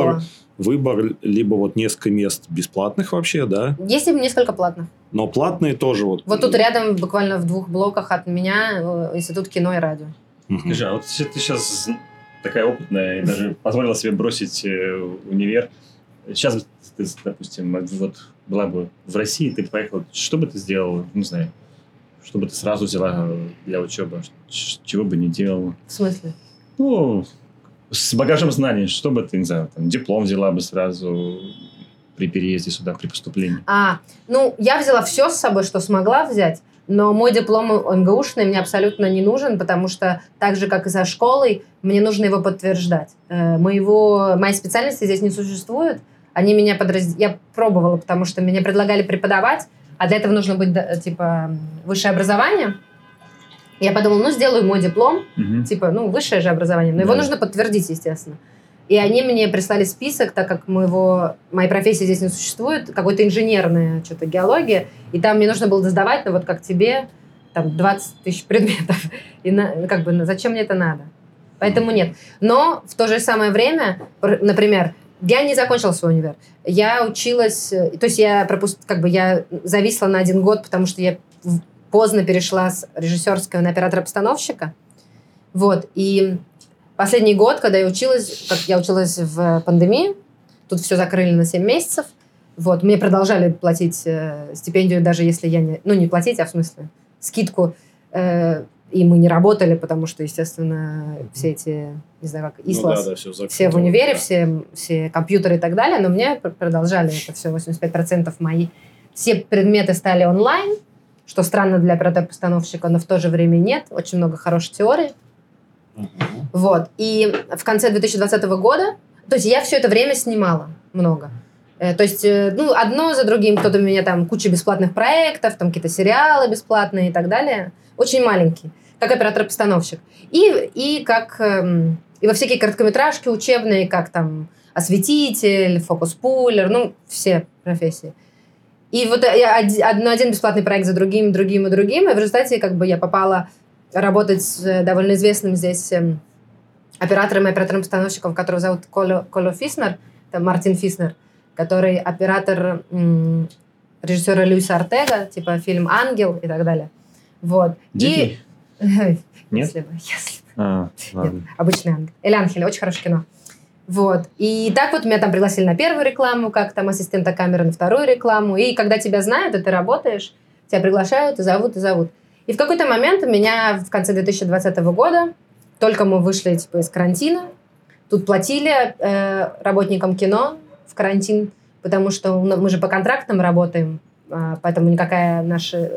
выбор либо вот несколько мест бесплатных вообще, да? Есть несколько платных. Но платные тоже вот... Вот тут рядом, буквально в 2 блоках от меня, Институт кино и радио. Скажи, а вот если ты сейчас такая опытная и даже позволила себе бросить универ, сейчас ты, допустим, вот была бы в России, ты поехала, что бы ты сделала, не знаю, что бы ты сразу взяла для учебы, чего бы не делала? В смысле? Ну, с багажем знаний, что бы ты, не знаю, там, диплом взяла бы сразу при переезде сюда, при поступлении? Я взяла все с собой, что смогла взять, но мой диплом МГУшный мне абсолютно не нужен, потому что так же, как и со школой, мне нужно его подтверждать. Моей специальности здесь не существует. Они меня Я пробовала, потому что меня предлагали преподавать, а для этого нужно быть, высшее образование. Я подумала, сделаю мой диплом, высшее же образование, но его нужно подтвердить, естественно. И они мне прислали список, так как моей профессии здесь не существует, какой-то инженерная что-то геология, и там мне нужно было сдавать, вот как тебе, там 20 тысяч предметов. И зачем мне это надо? Поэтому нет. Но в то же самое время, например, я не закончила свой универ. Я училась, то есть я зависла на 1 год, потому что я поздно перешла с режиссерского на оператора-постановщика. Вот. И последний год, когда я училась, в пандемии, тут все закрыли на 7 месяцев. Вот. Мне продолжали платить стипендию, даже если я не платить, а в смысле скидку. И мы не работали, потому что, естественно, все эти, не знаю, как ИСЛАС, все в универе, все компьютеры и так далее, но мне продолжали это все, 85% мои. Все предметы стали онлайн, что странно для оператора-постановщика, но в то же время нет. Очень много хорошей теории. Вот. И в конце 2020 года, то есть я все это время снимала много. То есть, одно за другим, кто-то у меня там куча бесплатных проектов, там какие-то сериалы бесплатные и так далее. Очень маленькие, как оператор-постановщик. И во всякие короткометражки учебные, как там осветитель, фокус-пулер, все профессии. И вот один бесплатный проект за другим. И в результате я попала работать с довольно известным здесь оператором и оператором-постановщиком, которого зовут Коло Фиснер, это Мартин Фиснер, который оператор режиссера Луиса Ортега, типа фильм «Ангел» и так далее. Вот. Дикий? Нет? Если бы. Нет, обычный «Ангел». «Эль Анхеле», очень хорошее кино. Вот. И так вот меня там пригласили на первую рекламу, как там ассистента камеры, на вторую рекламу. И когда тебя знают, и ты работаешь, тебя приглашают и зовут. И в какой-то момент меня в конце 2020 года, только мы вышли из карантина, тут платили работникам кино в карантин, потому что мы же по контрактам работаем, поэтому никакая наши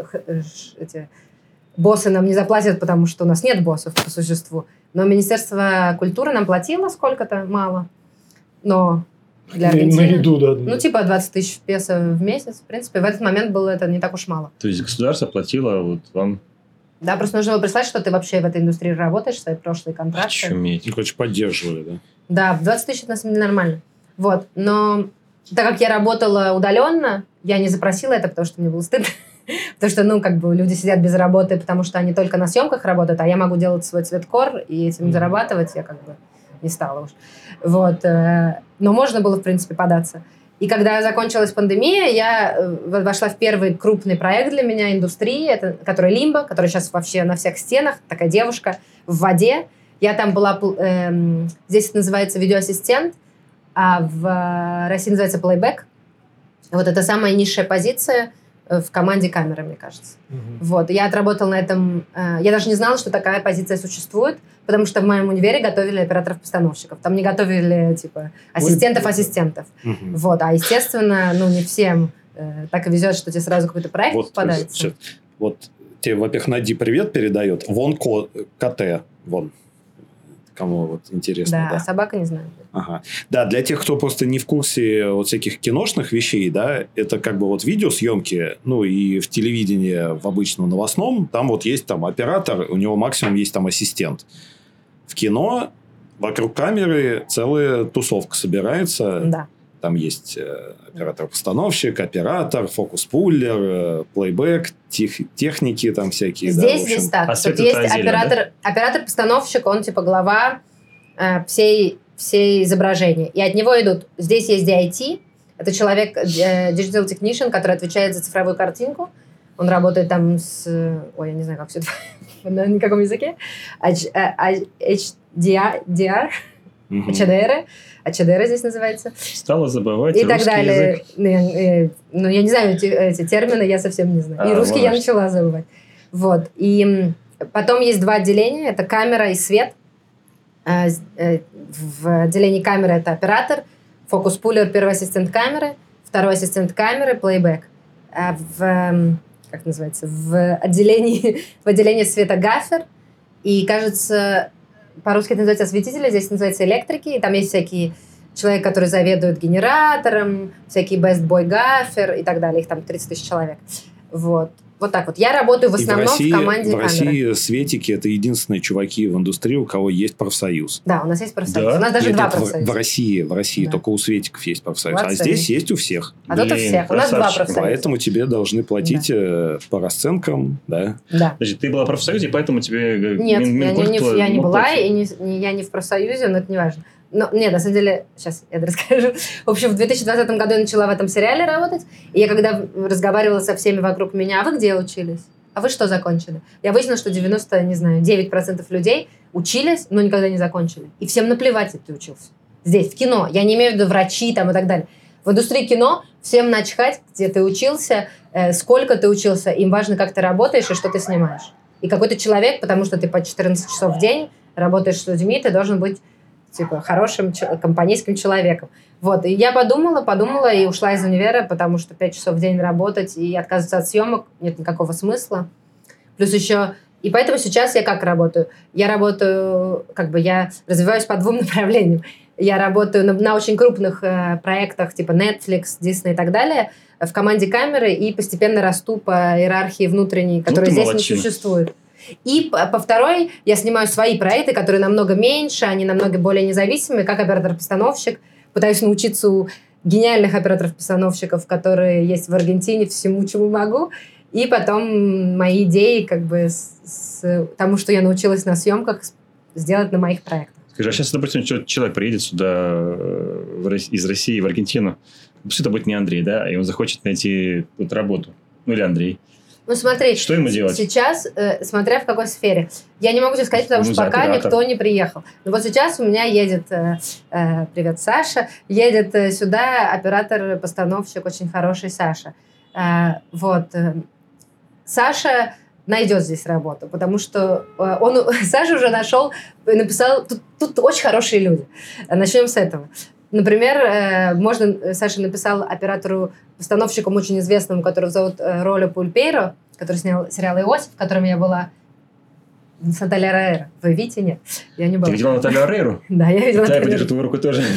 боссы нам не заплатят, потому что у нас нет боссов по существу. Но Министерство культуры нам платило сколько-то, мало. Но для Аргентины... На еду, да. 20 тысяч песо в месяц. В принципе, в этот момент было это не так уж мало. То есть государство платило вам... Да, просто нужно было прислать, что ты вообще в этой индустрии работаешь, свои прошлые контракты. Чуметь. Короче, поддерживали, да? Да, 20 тысяч на самом деле нормально. Вот. Но так как я работала удаленно, я не запросила это, потому что мне было стыдно. Потому что, люди сидят без работы, потому что они только на съемках работают, а я могу делать свой цветкор и этим зарабатывать, я не стала уж. Вот. Но можно было, в принципе, податься. И когда закончилась пандемия, я вошла в первый крупный проект для меня индустрии, который Лимбо, который сейчас вообще на всех стенах, такая девушка в воде. Я там была, здесь это называется видеоассистент, а в России называется плейбэк. Вот это самая низшая позиция в команде камеры, мне кажется. Вот. Я отработала на этом... Я даже не знала, что такая позиция существует, потому что в моем универе готовили операторов-постановщиков. Там не готовили, ассистентов. Вот. А, естественно, не всем так и везет, что тебе сразу какой-то проект попадается. Вот тебе, во-первых, Нади привет передает. Вон КТ. Вон. Кому интересно. Да, собака не знаю. Ага. Да, для тех, кто просто не в курсе всяких киношных вещей, да, это видеосъемки, и в телевидении, в обычном новостном, там есть оператор, у него максимум есть ассистент. В кино вокруг камеры целая тусовка собирается. Да. Там есть оператор-постановщик, оператор, фокус-пуллер, плейбэк, техники там всякие. Здесь так. Тут есть оператор-постановщик, он типа глава всей изображения. И от него идут... Здесь есть DIT, это человек, digital technician, который отвечает за цифровую картинку. Он работает там с... Ой, я не знаю, как все это на каком языке. HDR, HDR здесь называется. Стала забывать и русский так далее. язык. Ну, я не знаю эти термины, я совсем не знаю. И русский я начала забывать. Вот. И потом есть два отделения. Это камера и свет. В отделении камеры это оператор, фокус-пуллер, первый ассистент камеры, второй ассистент камеры, плейбэк. А как называется? В отделении света гафер. И, кажется, по-русски это называется осветители, здесь называется электрики. И там есть всякие человек, который заведует генератором, всякие best boy гафер и так далее. Их там 30 тысяч человек. Вот. Вот так вот. Я работаю в основном в команде камеры. В России светики – это единственные чуваки в индустрии, у кого есть профсоюз. Да, у нас есть профсоюз. Да? У нас даже два профсоюза. В России да. Только у светиков есть профсоюз. Вот а здесь есть у всех. А тут у всех. У нас два профсоюза. Поэтому тебе должны платить по расценкам. Да. Значит, ты была в профсоюзе, поэтому тебе... Нет, я не была, и я не в профсоюзе, но это не важно. Но, нет, на самом деле, сейчас я расскажу. В общем, в 2020 году я начала в этом сериале работать, и я когда разговаривала со всеми вокруг меня, а вы где учились? А вы что закончили? Я выяснила, что 9% людей учились, но никогда не закончили. И всем наплевать, где ты учился. Здесь, в кино. Я не имею в виду врачи там и так далее. В индустрии кино всем начхать, где ты учился, сколько ты учился. Им важно, как ты работаешь и что ты снимаешь. И какой-то человек, потому что ты по 14 часов в день работаешь с людьми, ты должен быть типа хорошим компанейским человеком. Вот. И я подумала и ушла из универа, потому что 5 часов в день работать и отказываться от съемок нет никакого смысла. Плюс еще... И поэтому сейчас я как работаю? Я работаю, я развиваюсь по двум направлениям. Я работаю на очень крупных проектах, типа Netflix, Disney и так далее, в команде камеры, и постепенно расту по иерархии внутренней, которая здесь не существует. И по второй я снимаю свои проекты, которые намного меньше, они намного более независимые, как оператор-постановщик. Пытаюсь научиться у гениальных операторов-постановщиков, которые есть в Аргентине, всему, чему могу. И потом мои идеи с тому, что я научилась на съемках, сделать на моих проектах. Скажи, а сейчас, допустим, человек приедет сюда из России в Аргентину, пусть это будет не Андрей, да, и он захочет найти тут работу. Ну, или Андрей. Ну, смотри, что ему делать? Сейчас, смотря в какой сфере. Я не могу тебе сказать, потому что пока никто не приехал. Но вот сейчас у меня едет, привет, Саша, едет сюда оператор-постановщик, очень хороший Саша. Саша найдет здесь работу, потому что Саша уже написал, тут очень хорошие люди. Начнем с этого. Например, Саша написал оператору-постановщику очень известному, которого зовут Роло Пульпейро, который снял сериал «Иосиф», в котором я была с Натальей Орейро. Вы видите? Нет, я не была. Ты видела Наталью Орейро? Да, я видела Наталью Орейро. Я подержу твою руку тоже.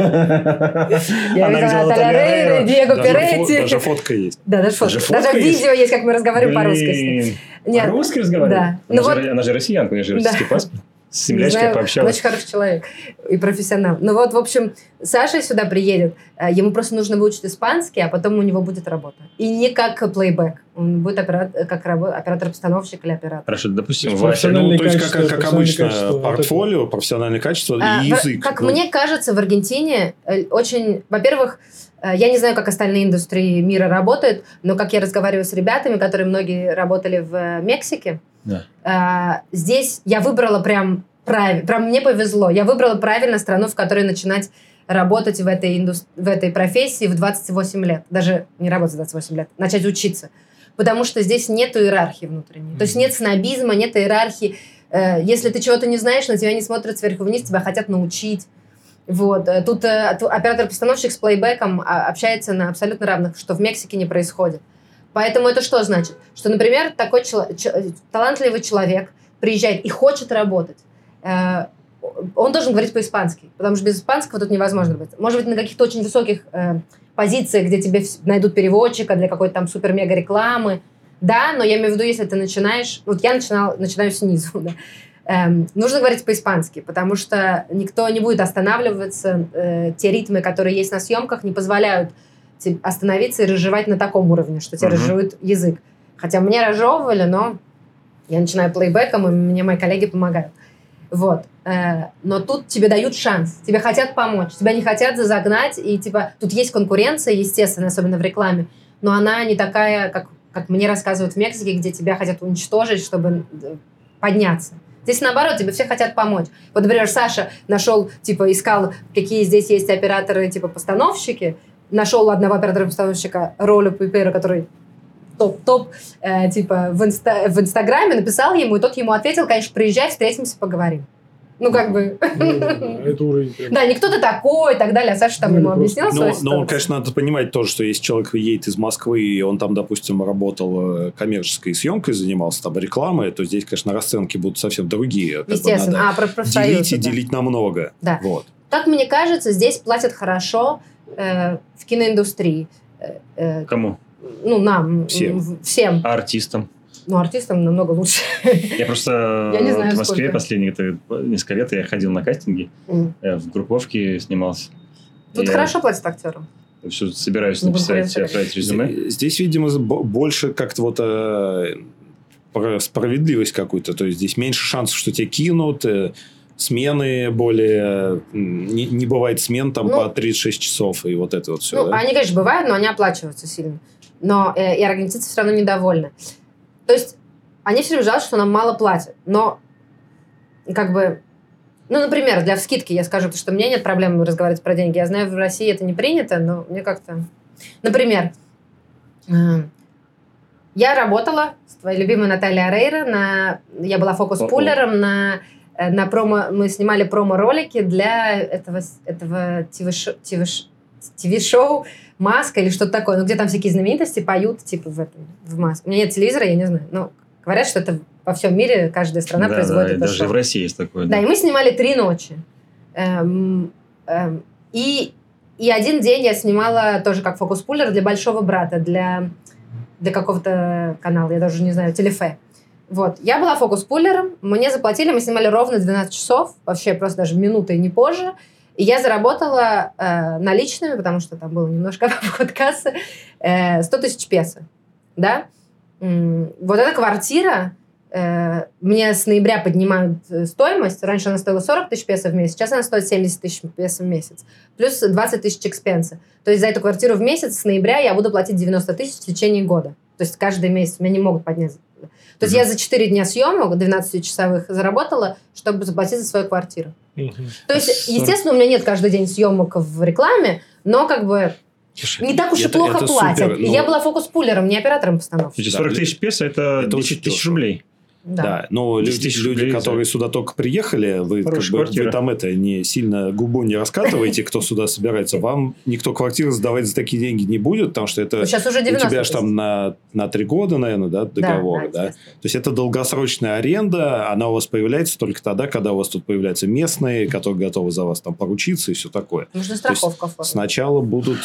Я видела Наталью Орейро, Диего Перетти. Даже фотка есть. Да, даже фотка. Даже видео есть, как мы разговариваем по-русски. По-русски разговариваем? Она же россиянка, у нее же российский паспорт. С землячкой пообщалась. Он очень хороший человек и профессионал. Ну вот, в общем, Саша сюда приедет, ему просто нужно выучить испанский, а потом у него будет работа. И не как плейбэк. Он будет оператор-постановщик или оператор. Хорошо, допустим, Вася. То есть, как обычно, портфолио, профессиональное качество и язык. Как мне кажется, в Аргентине очень... Во-первых, я не знаю, как остальные индустрии мира работают, но как я разговариваю с ребятами, которые многие работали в Мексике, здесь я выбрала прям мне повезло. Я выбрала правильно страну, в которой начинать работать в этой профессии в 28 лет. Даже не работать в 28 лет, начать учиться. Потому что здесь нет иерархии внутренней. То есть нет снобизма, нет иерархии. Если ты чего-то не знаешь, на тебя не смотрят сверху вниз, тебя хотят научить. Вот. Тут оператор-постановщик с плейбэком общается на абсолютно равных, что в Мексике не происходит. Поэтому это что значит? Что, например, такой талантливый человек приезжает и хочет работать. Он должен говорить по-испански, потому что без испанского тут невозможно быть. Может быть, на каких-то очень высоких позициях, где тебе найдут переводчика для какой-то там супер-мега рекламы. Да, но я имею в виду, если ты начинаешь... Вот я начинаю снизу. Да. Нужно говорить по-испански, потому что никто не будет останавливаться. Те ритмы, которые есть на съемках, не позволяют остановиться и разжевать на таком уровне, что тебе разжевывает язык. Хотя мне разжевывали, но я начинаю плейбеком, и мне мои коллеги помогают. Вот. Но тут тебе дают шанс. Тебе хотят помочь. Тебя не хотят загнать. И типа тут есть конкуренция, естественно, особенно в рекламе. Но она не такая, как мне рассказывают в Мексике, где тебя хотят уничтожить, чтобы подняться. Здесь наоборот, тебе все хотят помочь. Вот, например, Саша нашел, искал, какие здесь есть операторы, постановщики. Нашел одного оператора-постановщика, Ролю Пипера, который топ-топ, в Инстаграме, написал ему, и тот ему ответил, конечно, приезжай, встретимся, поговорим. Это уровень. Да, не кто ты такой и так далее. А Саша там ему объяснил свою ситуацию. Но, конечно, надо понимать тоже, что если человек едет из Москвы, и он там, допустим, работал коммерческой съемкой, занимался там рекламой, то здесь, конечно, расценки будут совсем другие. Естественно. Делить и делить на много. Да. Вот. Как мне кажется, здесь платят хорошо в киноиндустрии. Кому? Нам. Всем. А артистам? Артистам намного лучше. Я просто я не знаю, в Москве сколько. последние несколько лет я ходил на кастинги, в групповке снимался. Тут хорошо платят актерам. Все собираюсь написать, отправить резюме. Здесь, видимо, больше как-то про справедливость какую-то. То есть здесь меньше шансов, что тебя кинут, смены более... Не бывает смен там по 36 часов и вот это вот все. Да? Они, конечно, бывают, но они оплачиваются сильно. Но и аргентинцы все равно недовольны. То есть они все время жалуются, что нам мало платят. Но например, для вскидки я скажу, потому что у меня нет проблем разговаривать про деньги. Я знаю, в России это не принято, но мне как-то... Например, я работала с твоей любимой Натальей Орейро, я была фокус-пуллером на промо... Мы снимали промо-ролики для этого ТВ-шоу «Маска» или что-то такое. Где там всякие знаменитости поют в маске. У меня нет телевизора, я не знаю. Но говорят, что это во всем мире каждая страна производит это даже шоу. в России есть такое. Да, и мы снимали 3 ночи. И один день я снимала тоже как фокус-пуллер для «Большого брата», для какого-то канала, я даже не знаю, Телефе. Вот. Я была фокус-пуллером, мне заплатили, мы снимали ровно 12 часов, вообще просто даже минуты и не позже. И я заработала наличными, потому что там было немножко обход кассы, 100 тысяч песо. Да? Вот эта квартира, мне с ноября поднимают стоимость. Раньше она стоила 40 тысяч песо в месяц, сейчас она стоит 70 тысяч песо в месяц. Плюс 20 тысяч экспенса. То есть за эту квартиру в месяц с ноября я буду платить 90 тысяч в течение года. То есть каждый месяц меня не могут поднять. То есть я за 4 дня съемок, 12-часовых, заработала, чтобы заплатить за свою квартиру. То есть, естественно, у меня нет каждый день съемок в рекламе, но не так уж и плохо платят. Супер, и я была фокус-пуллером, не оператором-постановщиком. 40 тысяч песо – это 10 тысяч рублей. Да, но люди, которые сюда только приехали, вы там не сильно губу не раскатываете, кто сюда собирается. Вам никто квартиру сдавать за такие деньги не будет, потому что это сейчас уже 90 у тебя же там на 3 года, наверное, да, договор. Да? То есть это долгосрочная аренда, она у вас появляется только тогда, когда у вас тут появляются местные, которые готовы за вас там поручиться и все такое. Нужна страховка. Сначала будут...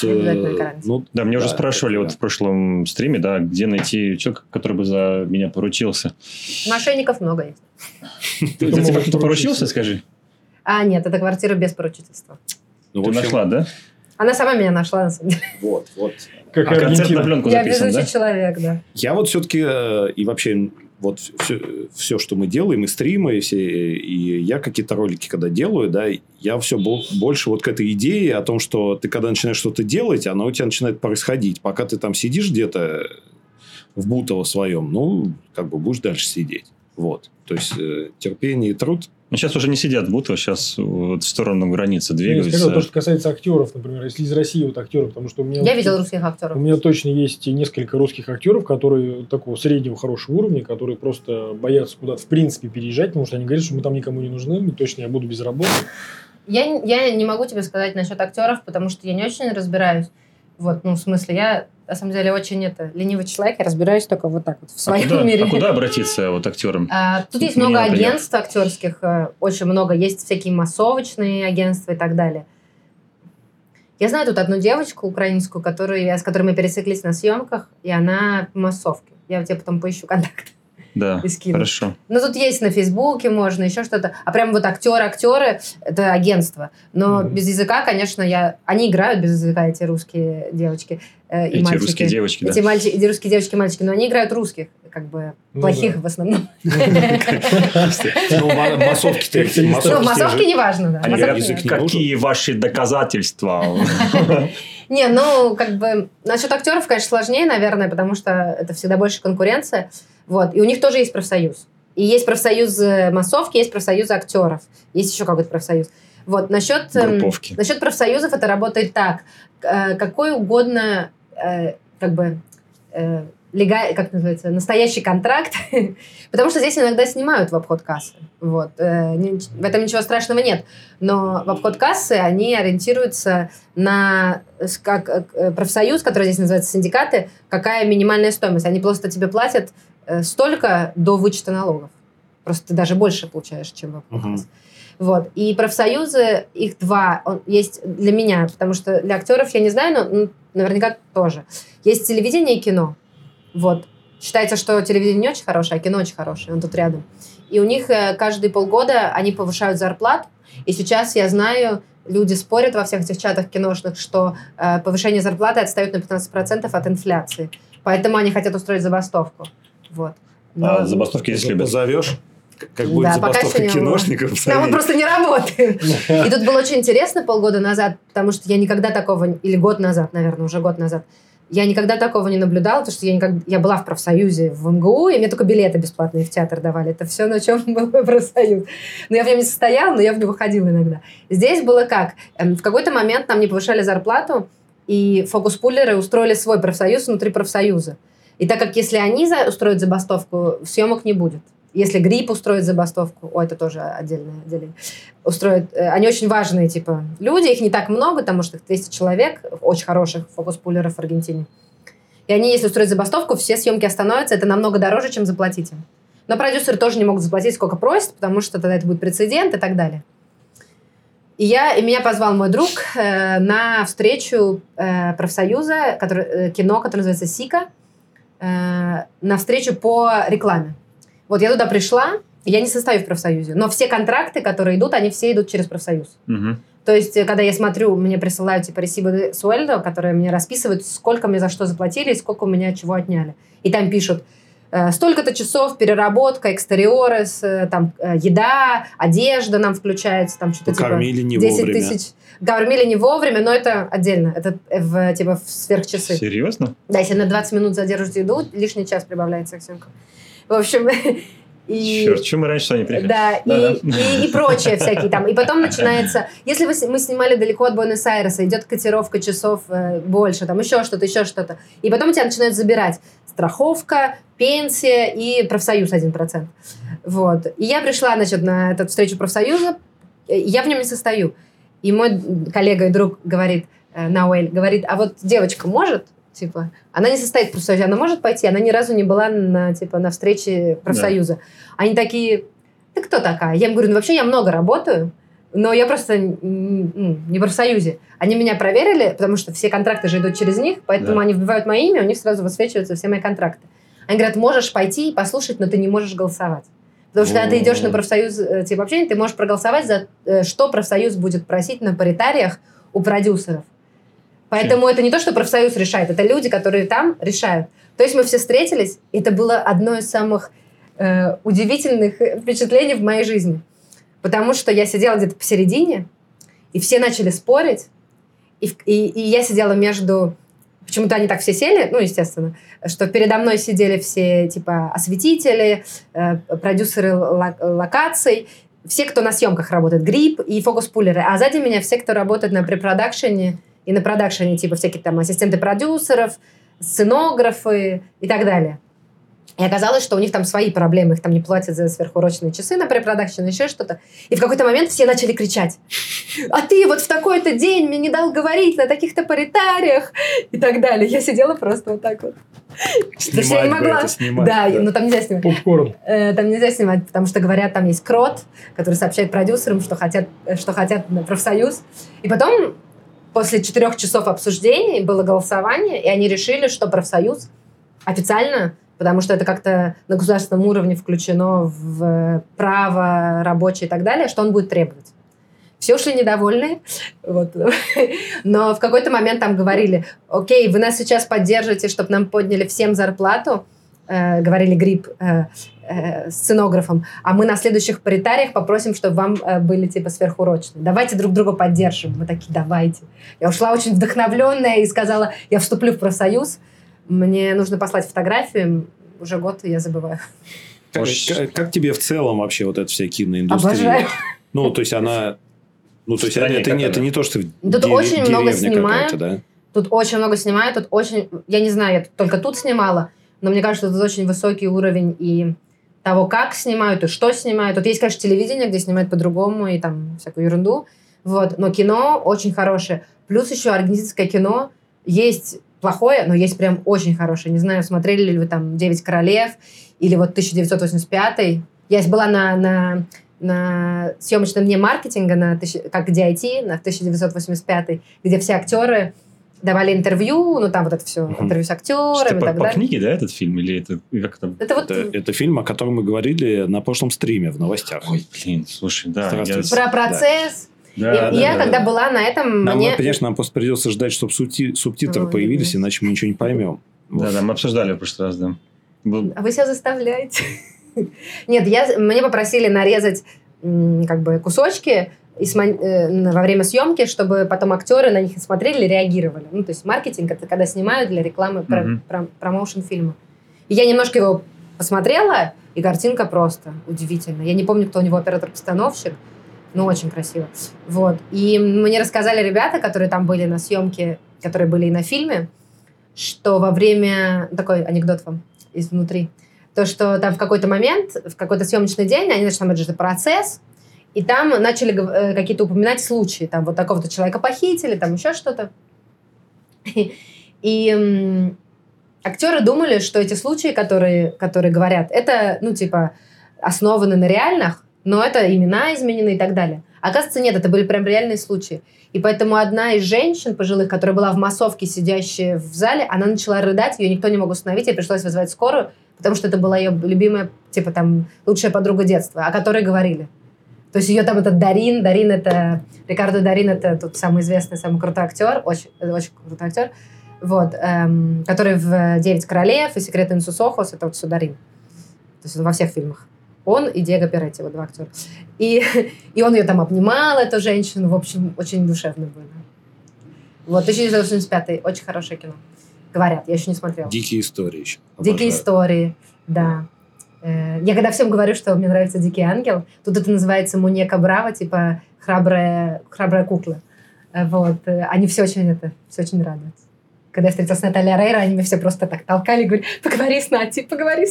Да, мне уже спрашивали в прошлом стриме, да, где найти человека, который бы за меня поручился. Мошенников много есть. За тебя кто поручился, скажи? Нет, это квартира без поручительства. Ты нашла, да? Она сама меня нашла, на самом деле. Вот. Концерт на пленку записан, да? Я везучий человек, да. Я все-таки и вообще все, что мы делаем, и стримы, и я какие-то ролики, когда делаю, да, я все больше к этой идее о том, что ты когда начинаешь что-то делать, оно у тебя начинает происходить. Пока ты там сидишь где-то в Бутово своем, будешь дальше сидеть. Вот. То есть, терпение и труд. Но сейчас уже не сидят в Бутово, сейчас в сторону границы двигаются. Я сказал, то, что касается актеров, например, если из России актеров, потому что у меня... Я видел русских актеров. У меня точно есть несколько русских актеров, которые такого среднего хорошего уровня, которые просто боятся куда-то в принципе переезжать, потому что они говорят, что мы там никому не нужны, точно я буду без работы. Я не могу тебе сказать насчет актеров, потому что я не очень разбираюсь. В смысле, я, на самом деле, очень ленивый человек, я разбираюсь только в своем мире. А куда обратиться актерам? Тут есть много агентств актерских, очень много. Есть всякие массовочные агентства и так далее. Я знаю тут одну девочку украинскую, с которой мы пересеклись на съемках, и она в массовке. Я тебе потом поищу контакты. Да, и скину. Хорошо. Ну, тут есть на Фейсбуке, можно еще что-то. А прям вот актеры, это агентство. Но без языка, конечно, они играют без языка, эти русские девочки и эти мальчики. Русские девочки, эти русские девочки и мальчики, но они играют русских, как бы плохих в основном. Массовки не важно, да. Они говорят, какие ваши доказательства? Не, ну, как бы, насчет актеров, конечно, сложнее, наверное, потому что это всегда больше конкуренция. Вот. И у них тоже есть профсоюз. И есть профсоюз массовки, есть профсоюз актеров. Есть еще какой-то профсоюз. Вот. Насчет профсоюзов это работает так. Какой угодно, как называется, настоящий контракт, потому что здесь иногда снимают в обход кассы. Вот. В этом ничего страшного нет. Но в обход кассы они ориентируются на как профсоюз, который здесь называется синдикаты, какая минимальная стоимость. Они просто тебе платят столько до вычета налогов. Просто ты даже больше получаешь, чем в обход кассы. Вот. И профсоюзы, их два, есть для меня, потому что для актеров я не знаю, но наверняка тоже. Есть телевидение и кино. Вот. Считается, что телевидение не очень хорошее, а кино очень хорошее. Он тут рядом. И у них каждые полгода они повышают зарплату. И сейчас, я знаю, люди спорят во всех этих чатах киношных, что повышение зарплаты отстает на 15% от инфляции. Поэтому они хотят устроить забастовку. Вот. А забастовки здесь любят? Позовешь? Как будет забастовка киношников? Там он просто не работает. И тут было очень интересно полгода назад, потому что я никогда такого... Или год назад, наверное, уже год назад. Я никогда такого не наблюдала, потому что я была в профсоюзе в МГУ, и мне только билеты бесплатные в театр давали. Это все, на чем был мой профсоюз. Но я в нем не состояла, но я в него ходила иногда. Здесь было как? В какой-то момент нам не повышали зарплату, и фокус-пуллеры устроили свой профсоюз внутри профсоюза. И так как если они устроят забастовку, съемок не будет. Если Грипп устроит забастовку, это тоже отдельное отделение, они очень важные, типа, люди, их не так много, там, может, их 200 человек, очень хороших фокус-пуллеров в Аргентине. И они, если устроить забастовку, все съемки остановятся, это намного дороже, чем заплатить им. Но продюсеры тоже не могут заплатить, сколько просят, потому что тогда это будет прецедент и так далее. И меня позвал мой друг на встречу профсоюза, кино, который называется «Сика», на встречу по рекламе. Вот я туда пришла, я не состою в профсоюзе, но все контракты, которые идут, они все идут через профсоюз. Угу. То есть, когда я смотрю, мне присылают типа ресибы суэльдо, которые мне расписывают, сколько мне за что заплатили и сколько у меня чего отняли. И там пишут, столько-то часов, переработка, экстериоры, там, еда, одежда нам включается, там что-то типа 10 тысяч. Кормили не вовремя, но это отдельно. Это в сверхчасы. Серьезно? Да, если на 20 минут задержите еду, лишний час прибавляется к съемкам. В общем... Черт, чем мы раньше не приехали? Да, и прочее всякие там. И потом начинается... Если мы снимали далеко от Буэнос-Айреса, идет котировка часов больше, там еще что-то. И потом тебя начинают забирать страховка, пенсия и профсоюз 1%. Вот. И я пришла, значит, на эту встречу профсоюза, я в нем не состою. И мой коллега и друг говорит, Науэль, говорит, а вот девочка может... Типа, она не состоит в профсоюзе, она может пойти, она ни разу не была на встрече профсоюза. Да. Они такие, ты кто такая? Я им говорю, вообще я много работаю, но я просто не в профсоюзе. Они меня проверили, потому что все контракты же идут через них, поэтому они вбивают мое имя, у них сразу высвечиваются все мои контракты. Они говорят, можешь пойти и послушать, но ты не можешь голосовать. Потому что когда ты идешь на профсоюз типа общения, ты можешь проголосовать за что профсоюз будет просить на паритариях у продюсеров. Поэтому это не то, что профсоюз решает, это люди, которые там решают. То есть мы все встретились, и это было одно из самых удивительных впечатлений в моей жизни. Потому что я сидела где-то посередине, и все начали спорить, и я сидела между... Почему-то они так все сели, естественно, что передо мной сидели все, типа, осветители, продюсеры локаций, все, кто на съемках работает, грипп и фокус-пуллеры, а сзади меня все, кто работает на препродакшене, и на продакшене, типа, всякие там ассистенты продюсеров, сценографы и так далее. И оказалось, что у них там свои проблемы. Их там не платят за сверхурочные часы на препродакшене, еще что-то. И в какой-то момент все начали кричать. А ты вот в такой-то день мне не дал говорить на таких-то паритариях и так далее. Я сидела просто вот так вот. Снимать я не могла. Снимать, да, но там нельзя снимать. Попкорн. Там нельзя снимать, потому что, говорят, там есть крот, который сообщает продюсерам, что хотят на профсоюз. И потом... После 4 часов обсуждений было голосование, и они решили, что профсоюз официально потому что это как-то на государственном уровне включено в право рабочее и так далее, что он будет требовать. Все ушли недовольны, вот. Но в какой-то момент там говорили, окей, вы нас сейчас поддержите, чтобы нам подняли всем зарплату, говорили Гриб сценографом, а мы на следующих паритариях попросим, чтобы вам были типа сверхурочные. Давайте друг друга поддержим. Мы такие, давайте. Я ушла очень вдохновленная и сказала, я вступлю в профсоюз, мне нужно послать фотографию, уже год, и я забываю. Как тебе в целом вообще вот эта вся киноиндустрия? Обожаю. Ну, то есть она... Ну, то есть это не то, что тут очень много снимают. Да? Тут очень много снимают. Тут очень... Я не знаю, я только тут снимала, но мне кажется, тут очень высокий уровень и того, как снимают, и что снимают. Тут есть, конечно, телевидение, где снимают по-другому, и там всякую ерунду. Вот. Но кино очень хорошее. Плюс еще аргентинское кино. Есть плохое, но есть прям очень хорошее. Не знаю, смотрели ли вы там «9 королев» или вот 1985. Я была на съемочном дне маркетинга, как DIT, на 1985, где все актеры давали интервью, ну там вот это все, интервью с актерами и так далее. По книге, да, этот фильм? Или это как там? Это фильм, о котором мы говорили на прошлом стриме в новостях. Ой, блин, слушай, да. Про процесс. Да. Я когда была на этом... Конечно, нам просто придется ждать, чтобы субтитры появились, иначе мы ничего не поймем. Да, мы обсуждали в прошлый раз, да. А вы себя заставляете. Нет, мне попросили нарезать как бы кусочки во время съемки, чтобы потом актеры на них смотрели и реагировали. Ну, то есть маркетинг — это когда снимают для рекламы промоушен фильма. И я немножко его посмотрела, и картинка просто удивительная. Я не помню, кто у него оператор-постановщик, но очень красиво. Вот. И мне рассказали ребята, которые там были на съемке, которые были и на фильме, что во время... Такой анекдот вам изнутри. То, что там в какой-то момент, в какой-то съемочный день, они начали, там, это же процесс, и там начали какие-то упоминать случаи. Там вот такого-то человека похитили, там еще что-то. И актеры думали, что эти случаи, которые говорят, это, ну, типа, основаны на реальных, но это имена изменены и так далее. Оказывается, нет, это были прям реальные случаи. И поэтому одна из женщин пожилых, которая была в массовке, сидящая в зале, она начала рыдать, ее никто не мог установить, ей пришлось вызывать скорую, потому что это была ее любимая, типа там, лучшая подруга детства, о которой говорили. То есть ее там этот Дарин это... Рикардо Дарин, это тот самый известный, самый крутой актер, очень крутой актер, вот, который в «9 королев» и «Секреты Инсусохос», это вот все Дарин. То есть он во всех фильмах. Он и Диего Перетти, вот два актера. И он ее там обнимал, эту женщину. В общем, очень душевно было. Вот, 1985 очень хорошее кино. Говорят, я еще не смотрела. «Дикие истории» еще. «Дикие истории», да. Я когда всем говорю, что мне нравится «Дикий ангел», тут это называется «Мунека Браво», типа храбрая кукла. Вот. Они все очень радуются. Когда я встретилась с Натальей Рейро, они меня все просто так толкали, говорили, поговори с Натей.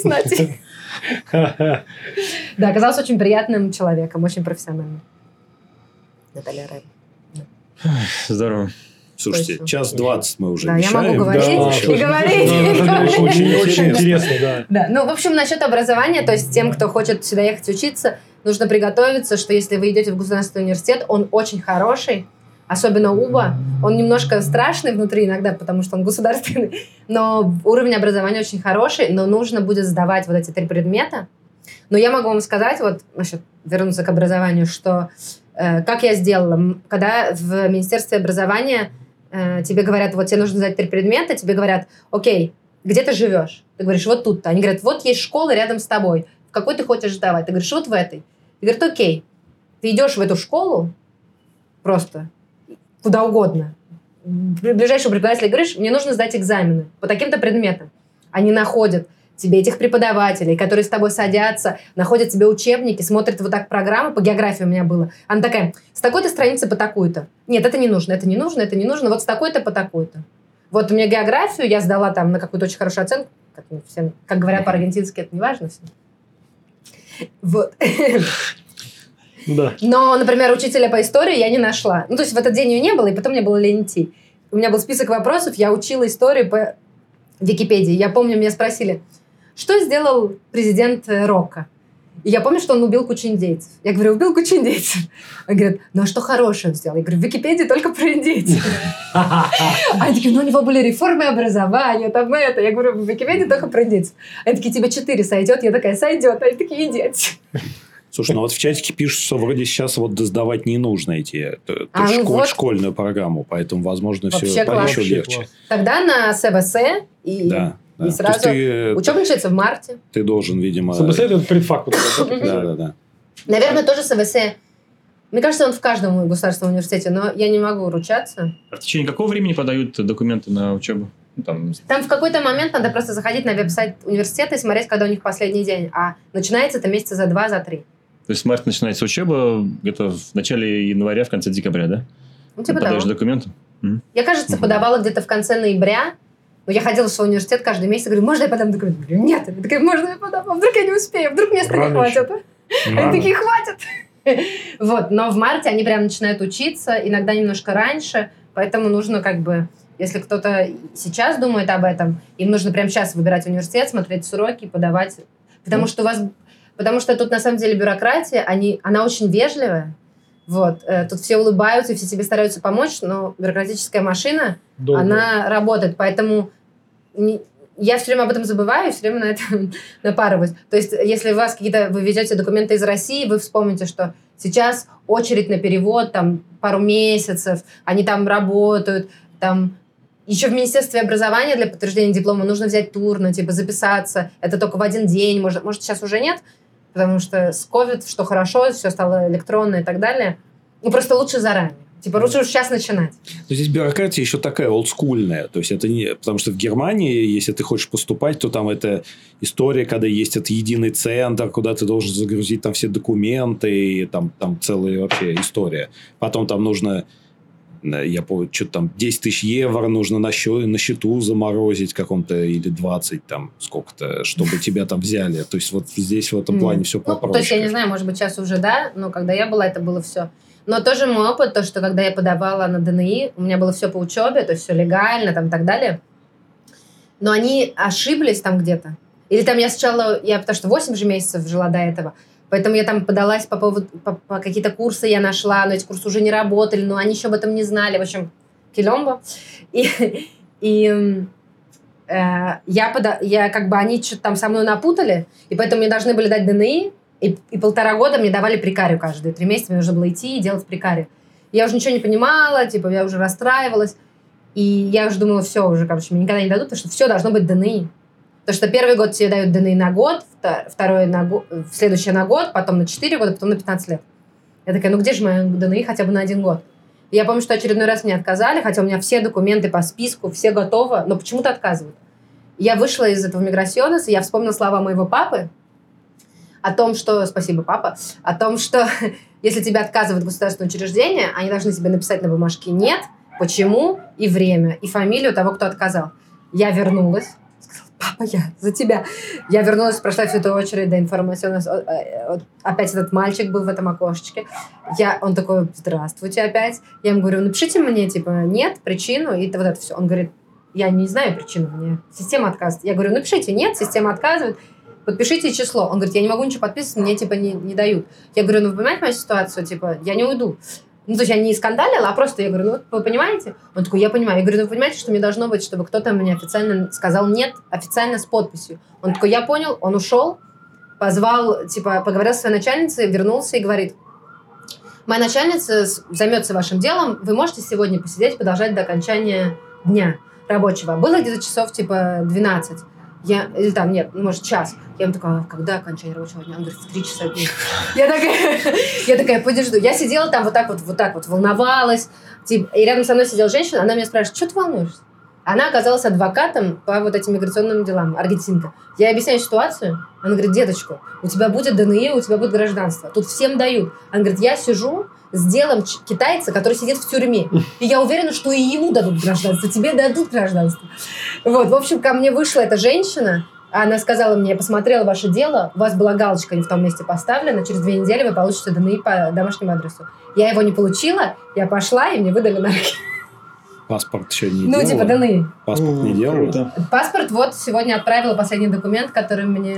Да, оказалась очень приятным человеком, очень профессиональным. Наталья Рейро. Здорово. Слушайте, 1:20 мы уже вещаем. Да, я могу говорить и говорить. Очень интересно, да. Ну, в общем, насчет образования, то есть тем, кто хочет сюда ехать учиться, нужно приготовиться, что если вы идете в государственный университет, он очень хороший, особенно УБА. Он немножко страшный внутри иногда, потому что он государственный, но уровень образования очень хороший, но нужно будет сдавать вот эти 3 предмета. Но я могу вам сказать, вот, вернуться к образованию, что как я сделала, когда в Министерстве образования тебе говорят, вот тебе нужно сдать 3 предмета, тебе говорят, окей, где ты живешь? Ты говоришь, вот тут-то. Они говорят, вот есть школа рядом с тобой. В какой ты хочешь сдавать? Ты говоришь, вот в этой. Ты говоришь, окей, ты идешь в эту школу просто куда угодно. Ближайшему преподавателю говоришь, мне нужно сдать экзамены по таким-то предметам. Они находят тебе этих преподавателей, которые с тобой садятся, находят тебе учебники, смотрят вот так программу, по географии у меня было. Она такая, с такой-то страницы по такую-то. Нет, это не нужно, вот с такой-то по такую-то. Вот у меня географию я сдала там на какую-то очень хорошую оценку, как говорят по-аргентински, это не важно все. Вот. Да. Но, например, учителя по истории я не нашла. Ну, то есть в этот день ее не было, и потом мне было лень идти. У меня был список вопросов, я учила историю по Википедии. Я помню, меня спросили, что сделал президент Рокко? И я помню, что он убил кучу индейцев. Я говорю, убил кучу индейцев. Он говорит, ну а что хорошее он сделал? Я говорю, в Википедии только про индейцев. Они такие, ну у него были реформы образования, там это. Я говорю, в Википедии только про индейцев. Они такие, тебе 4 сойдет? Я такая, сойдет. Они такие, идите. Слушай, ну вот в чатике пишут, что вроде сейчас вот сдавать не нужно эти школьную программу, поэтому, возможно, все еще легче. Тогда на СВС и... Да. И сразу учеба начинается в марте. Ты должен, видимо... СВС – это предфакт. Да. Наверное, тоже СВС. Мне кажется, он в каждом государственном университете, но я не могу ручаться. А в течение какого времени подают документы на учебу? Там в какой-то момент надо просто заходить на веб-сайт университета и смотреть, когда у них последний день. А начинается это месяца за 2, за 3. То есть с марта начинается учеба где-то в начале января, в конце декабря, да? Ну, типа подаешь документы? Я, кажется, подавала где-то в конце ноября. Но я ходила в свой университет каждый месяц и говорю, можно я подам документ? Я говорю, нет. Я такая, можно я подам? А вдруг я не успею? Вдруг места не хватит? Они такие, хватит. Вот. Но в марте они прям начинают учиться, иногда немножко раньше. Поэтому нужно как бы, если кто-то сейчас думает об этом, им нужно прямо сейчас выбирать университет, смотреть сроки, подавать. Потому что тут на самом деле бюрократия, она очень вежливая. Вот. Тут все улыбаются, все тебе стараются помочь, но бюрократическая машина, она работает. Поэтому я все время об этом забываю и все время на это напарываюсь. То есть, если вы ведете документы из России, вы вспомните, что сейчас очередь на перевод, там, пару месяцев, они там работают, там... Еще в Министерстве образования для подтверждения диплома нужно взять тур, записаться. Это только в один день. Может, сейчас уже нет, потому что с COVID, что хорошо, все стало электронно и так далее. Ну, просто лучше заранее. Лучше уж сейчас начинать. Но здесь бюрократия еще такая олдскульная. То есть, это не... Потому что в Германии, если ты хочешь поступать, то там это история, когда есть этот единый центр, куда ты должен загрузить там все документы, и там целая вообще история. Потом там нужно... Я помню, что-то там 10 тысяч евро нужно на счету заморозить каком-то, или 20, там, сколько-то, чтобы тебя там взяли. То есть, вот здесь в этом плане все попроще. То есть, я не знаю, может быть, сейчас уже, да, но когда я была, это было все. Но тоже мой опыт, то, что когда я подавала на ДНИ, у меня было все по учебе, то есть, все легально, там, и так далее. Но они ошиблись там где-то. Или там потому что 8 же месяцев жила до этого, поэтому я там подалась по какие-то курсы я нашла, но эти курсы уже не работали, но они еще об этом не знали. В общем, килембо. Они что-то там со мной напутали, и поэтому мне должны были дать ДНИ, и 1,5 года мне давали прикарию каждые 3 месяца, мне нужно было идти и делать прикарию. Я уже ничего не понимала, я уже расстраивалась, и я уже думала, все, уже, мне никогда не дадут, потому что все должно быть ДНИ. Потому что первый год тебе дают ДНИ на год, второй следующий на год, потом на 4 года, потом на 15 лет. Я такая, где же мои ДНИ хотя бы на 1 год? И я помню, что очередной раз мне отказали, хотя у меня все документы по списку, все готовы, но почему-то отказывают. Я вышла из этого миграсьонеса, я вспомнила слова моего папы о том, что... Спасибо, папа. О том, что если тебе отказывают государственное учреждение, они должны тебе написать на бумажке «нет», «почему» и время, и фамилию того, кто отказал. Я вернулась. Папа, я за тебя. Я вернулась, прошла всю эту очередь до информации. Опять этот мальчик был в этом окошечке. Он такой, здравствуйте опять. Я ему говорю, напишите мне, нет, причину, и вот это все. Он говорит, я не знаю причину, мне система отказывает. Я говорю, напишите, нет, система отказывает, подпишите число. Он говорит, я не могу ничего подписывать, мне, не дают. Я говорю, вы понимаете мою ситуацию? Я не уйду. То есть я не скандалила, а просто я говорю, вы понимаете? Он такой, я понимаю. Я говорю, вы понимаете, что мне должно быть, чтобы кто-то мне официально сказал нет, официально с подписью. Он такой, я понял, он ушел, позвал, поговорил со своей начальницей, вернулся и говорит, моя начальница займется вашим делом, вы можете сегодня посидеть, продолжать до окончания дня рабочего. Было где-то часов 12. Может, час. Я ему такая, когда окончание рабочего дня? Он говорит, в 3 часа дня. Я такая, подожду. Я сидела там вот так вот, волновалась. И рядом со мной сидела женщина, она меня спрашивает, что ты волнуешься? Она оказалась адвокатом по вот этим миграционным делам, аргентинка. Я объясняю ситуацию. Она говорит, деточка, у тебя будет ДНИ, у тебя будет гражданство. Тут всем дают. Она говорит, я сижу с делом китайца, который сидит в тюрьме. И я уверена, что и ему дадут гражданство, тебе дадут гражданство. Вот, в общем, ко мне вышла эта женщина, она сказала мне, я посмотрела ваше дело, у вас была галочка не в том месте поставлена, через 2 недели вы получите ДНИ по домашнему адресу. Я его не получила, я пошла, и мне выдали на руки. Паспорт еще не делала? ДНИ. Паспорт не делала? Паспорт сегодня отправила последний документ, который мне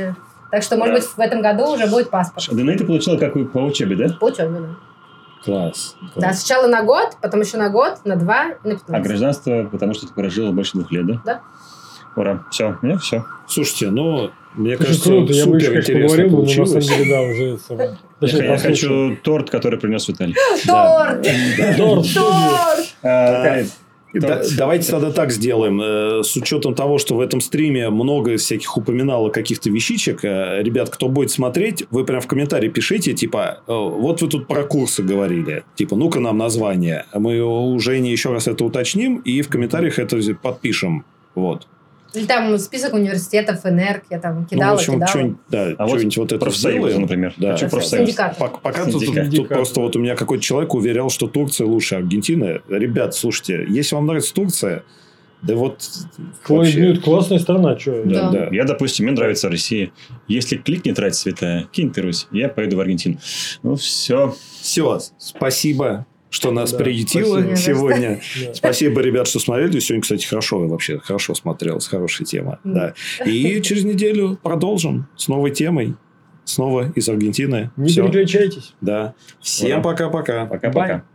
Так что, может быть, в этом году уже будет паспорт. ДНР ты получила как по учебе, да? По учебе, да. Класс. Да, сначала на год, потом еще на год, на 2 и на 15. А гражданство, потому что ты прожила больше 2 лет, да? Да. Ура. Все, у меня все. Слушайте, ну, мне Очень кажется, круто, я бы еще, супер конечно, интересно поговорил, но на получилось. самом деле, да, уже... Точнее, Я послушал. хочу торт, который принес Виталий. Торт! Торт! Торт! Давайте тогда так сделаем. С учетом того, что в этом стриме много всяких упоминало каких-то вещичек, ребят, кто будет смотреть, вы прям в комментарии пишите, типа, вот вы тут про курсы говорили, типа, ну-ка нам название. Мы у Жени еще раз это уточним и в комментариях это подпишем. Вот. Или там список университетов, ЭНЕРК, я там кидала, в общем, кидала. что-нибудь, да, А что-нибудь вот это профсоюзы, сделаем. например. Да. Хочу профсоюз. Синдикат. Пока тут Синдикат, просто да. вот у меня какой-то человек уверял, что Турция лучше Аргентины. Ребят, слушайте, если вам нравится Турция, да вот вообще... Классная страна, что? Да. Да. Я, допустим, мне нравится Россия. Если кликнет «Рать святая», кинь ты Русь, я поеду в Аргентину. Ну, все. Все, спасибо, что нас Да, приютило спасибо. сегодня. Да. Спасибо, ребят, что смотрели. Сегодня, кстати, хорошо смотрелось, хорошая тема. Да. И через неделю продолжим с новой темой. Снова из Аргентины. Не Всё. переключайтесь. Да. Всем Ура. пока-пока. Пока-пока. Bye.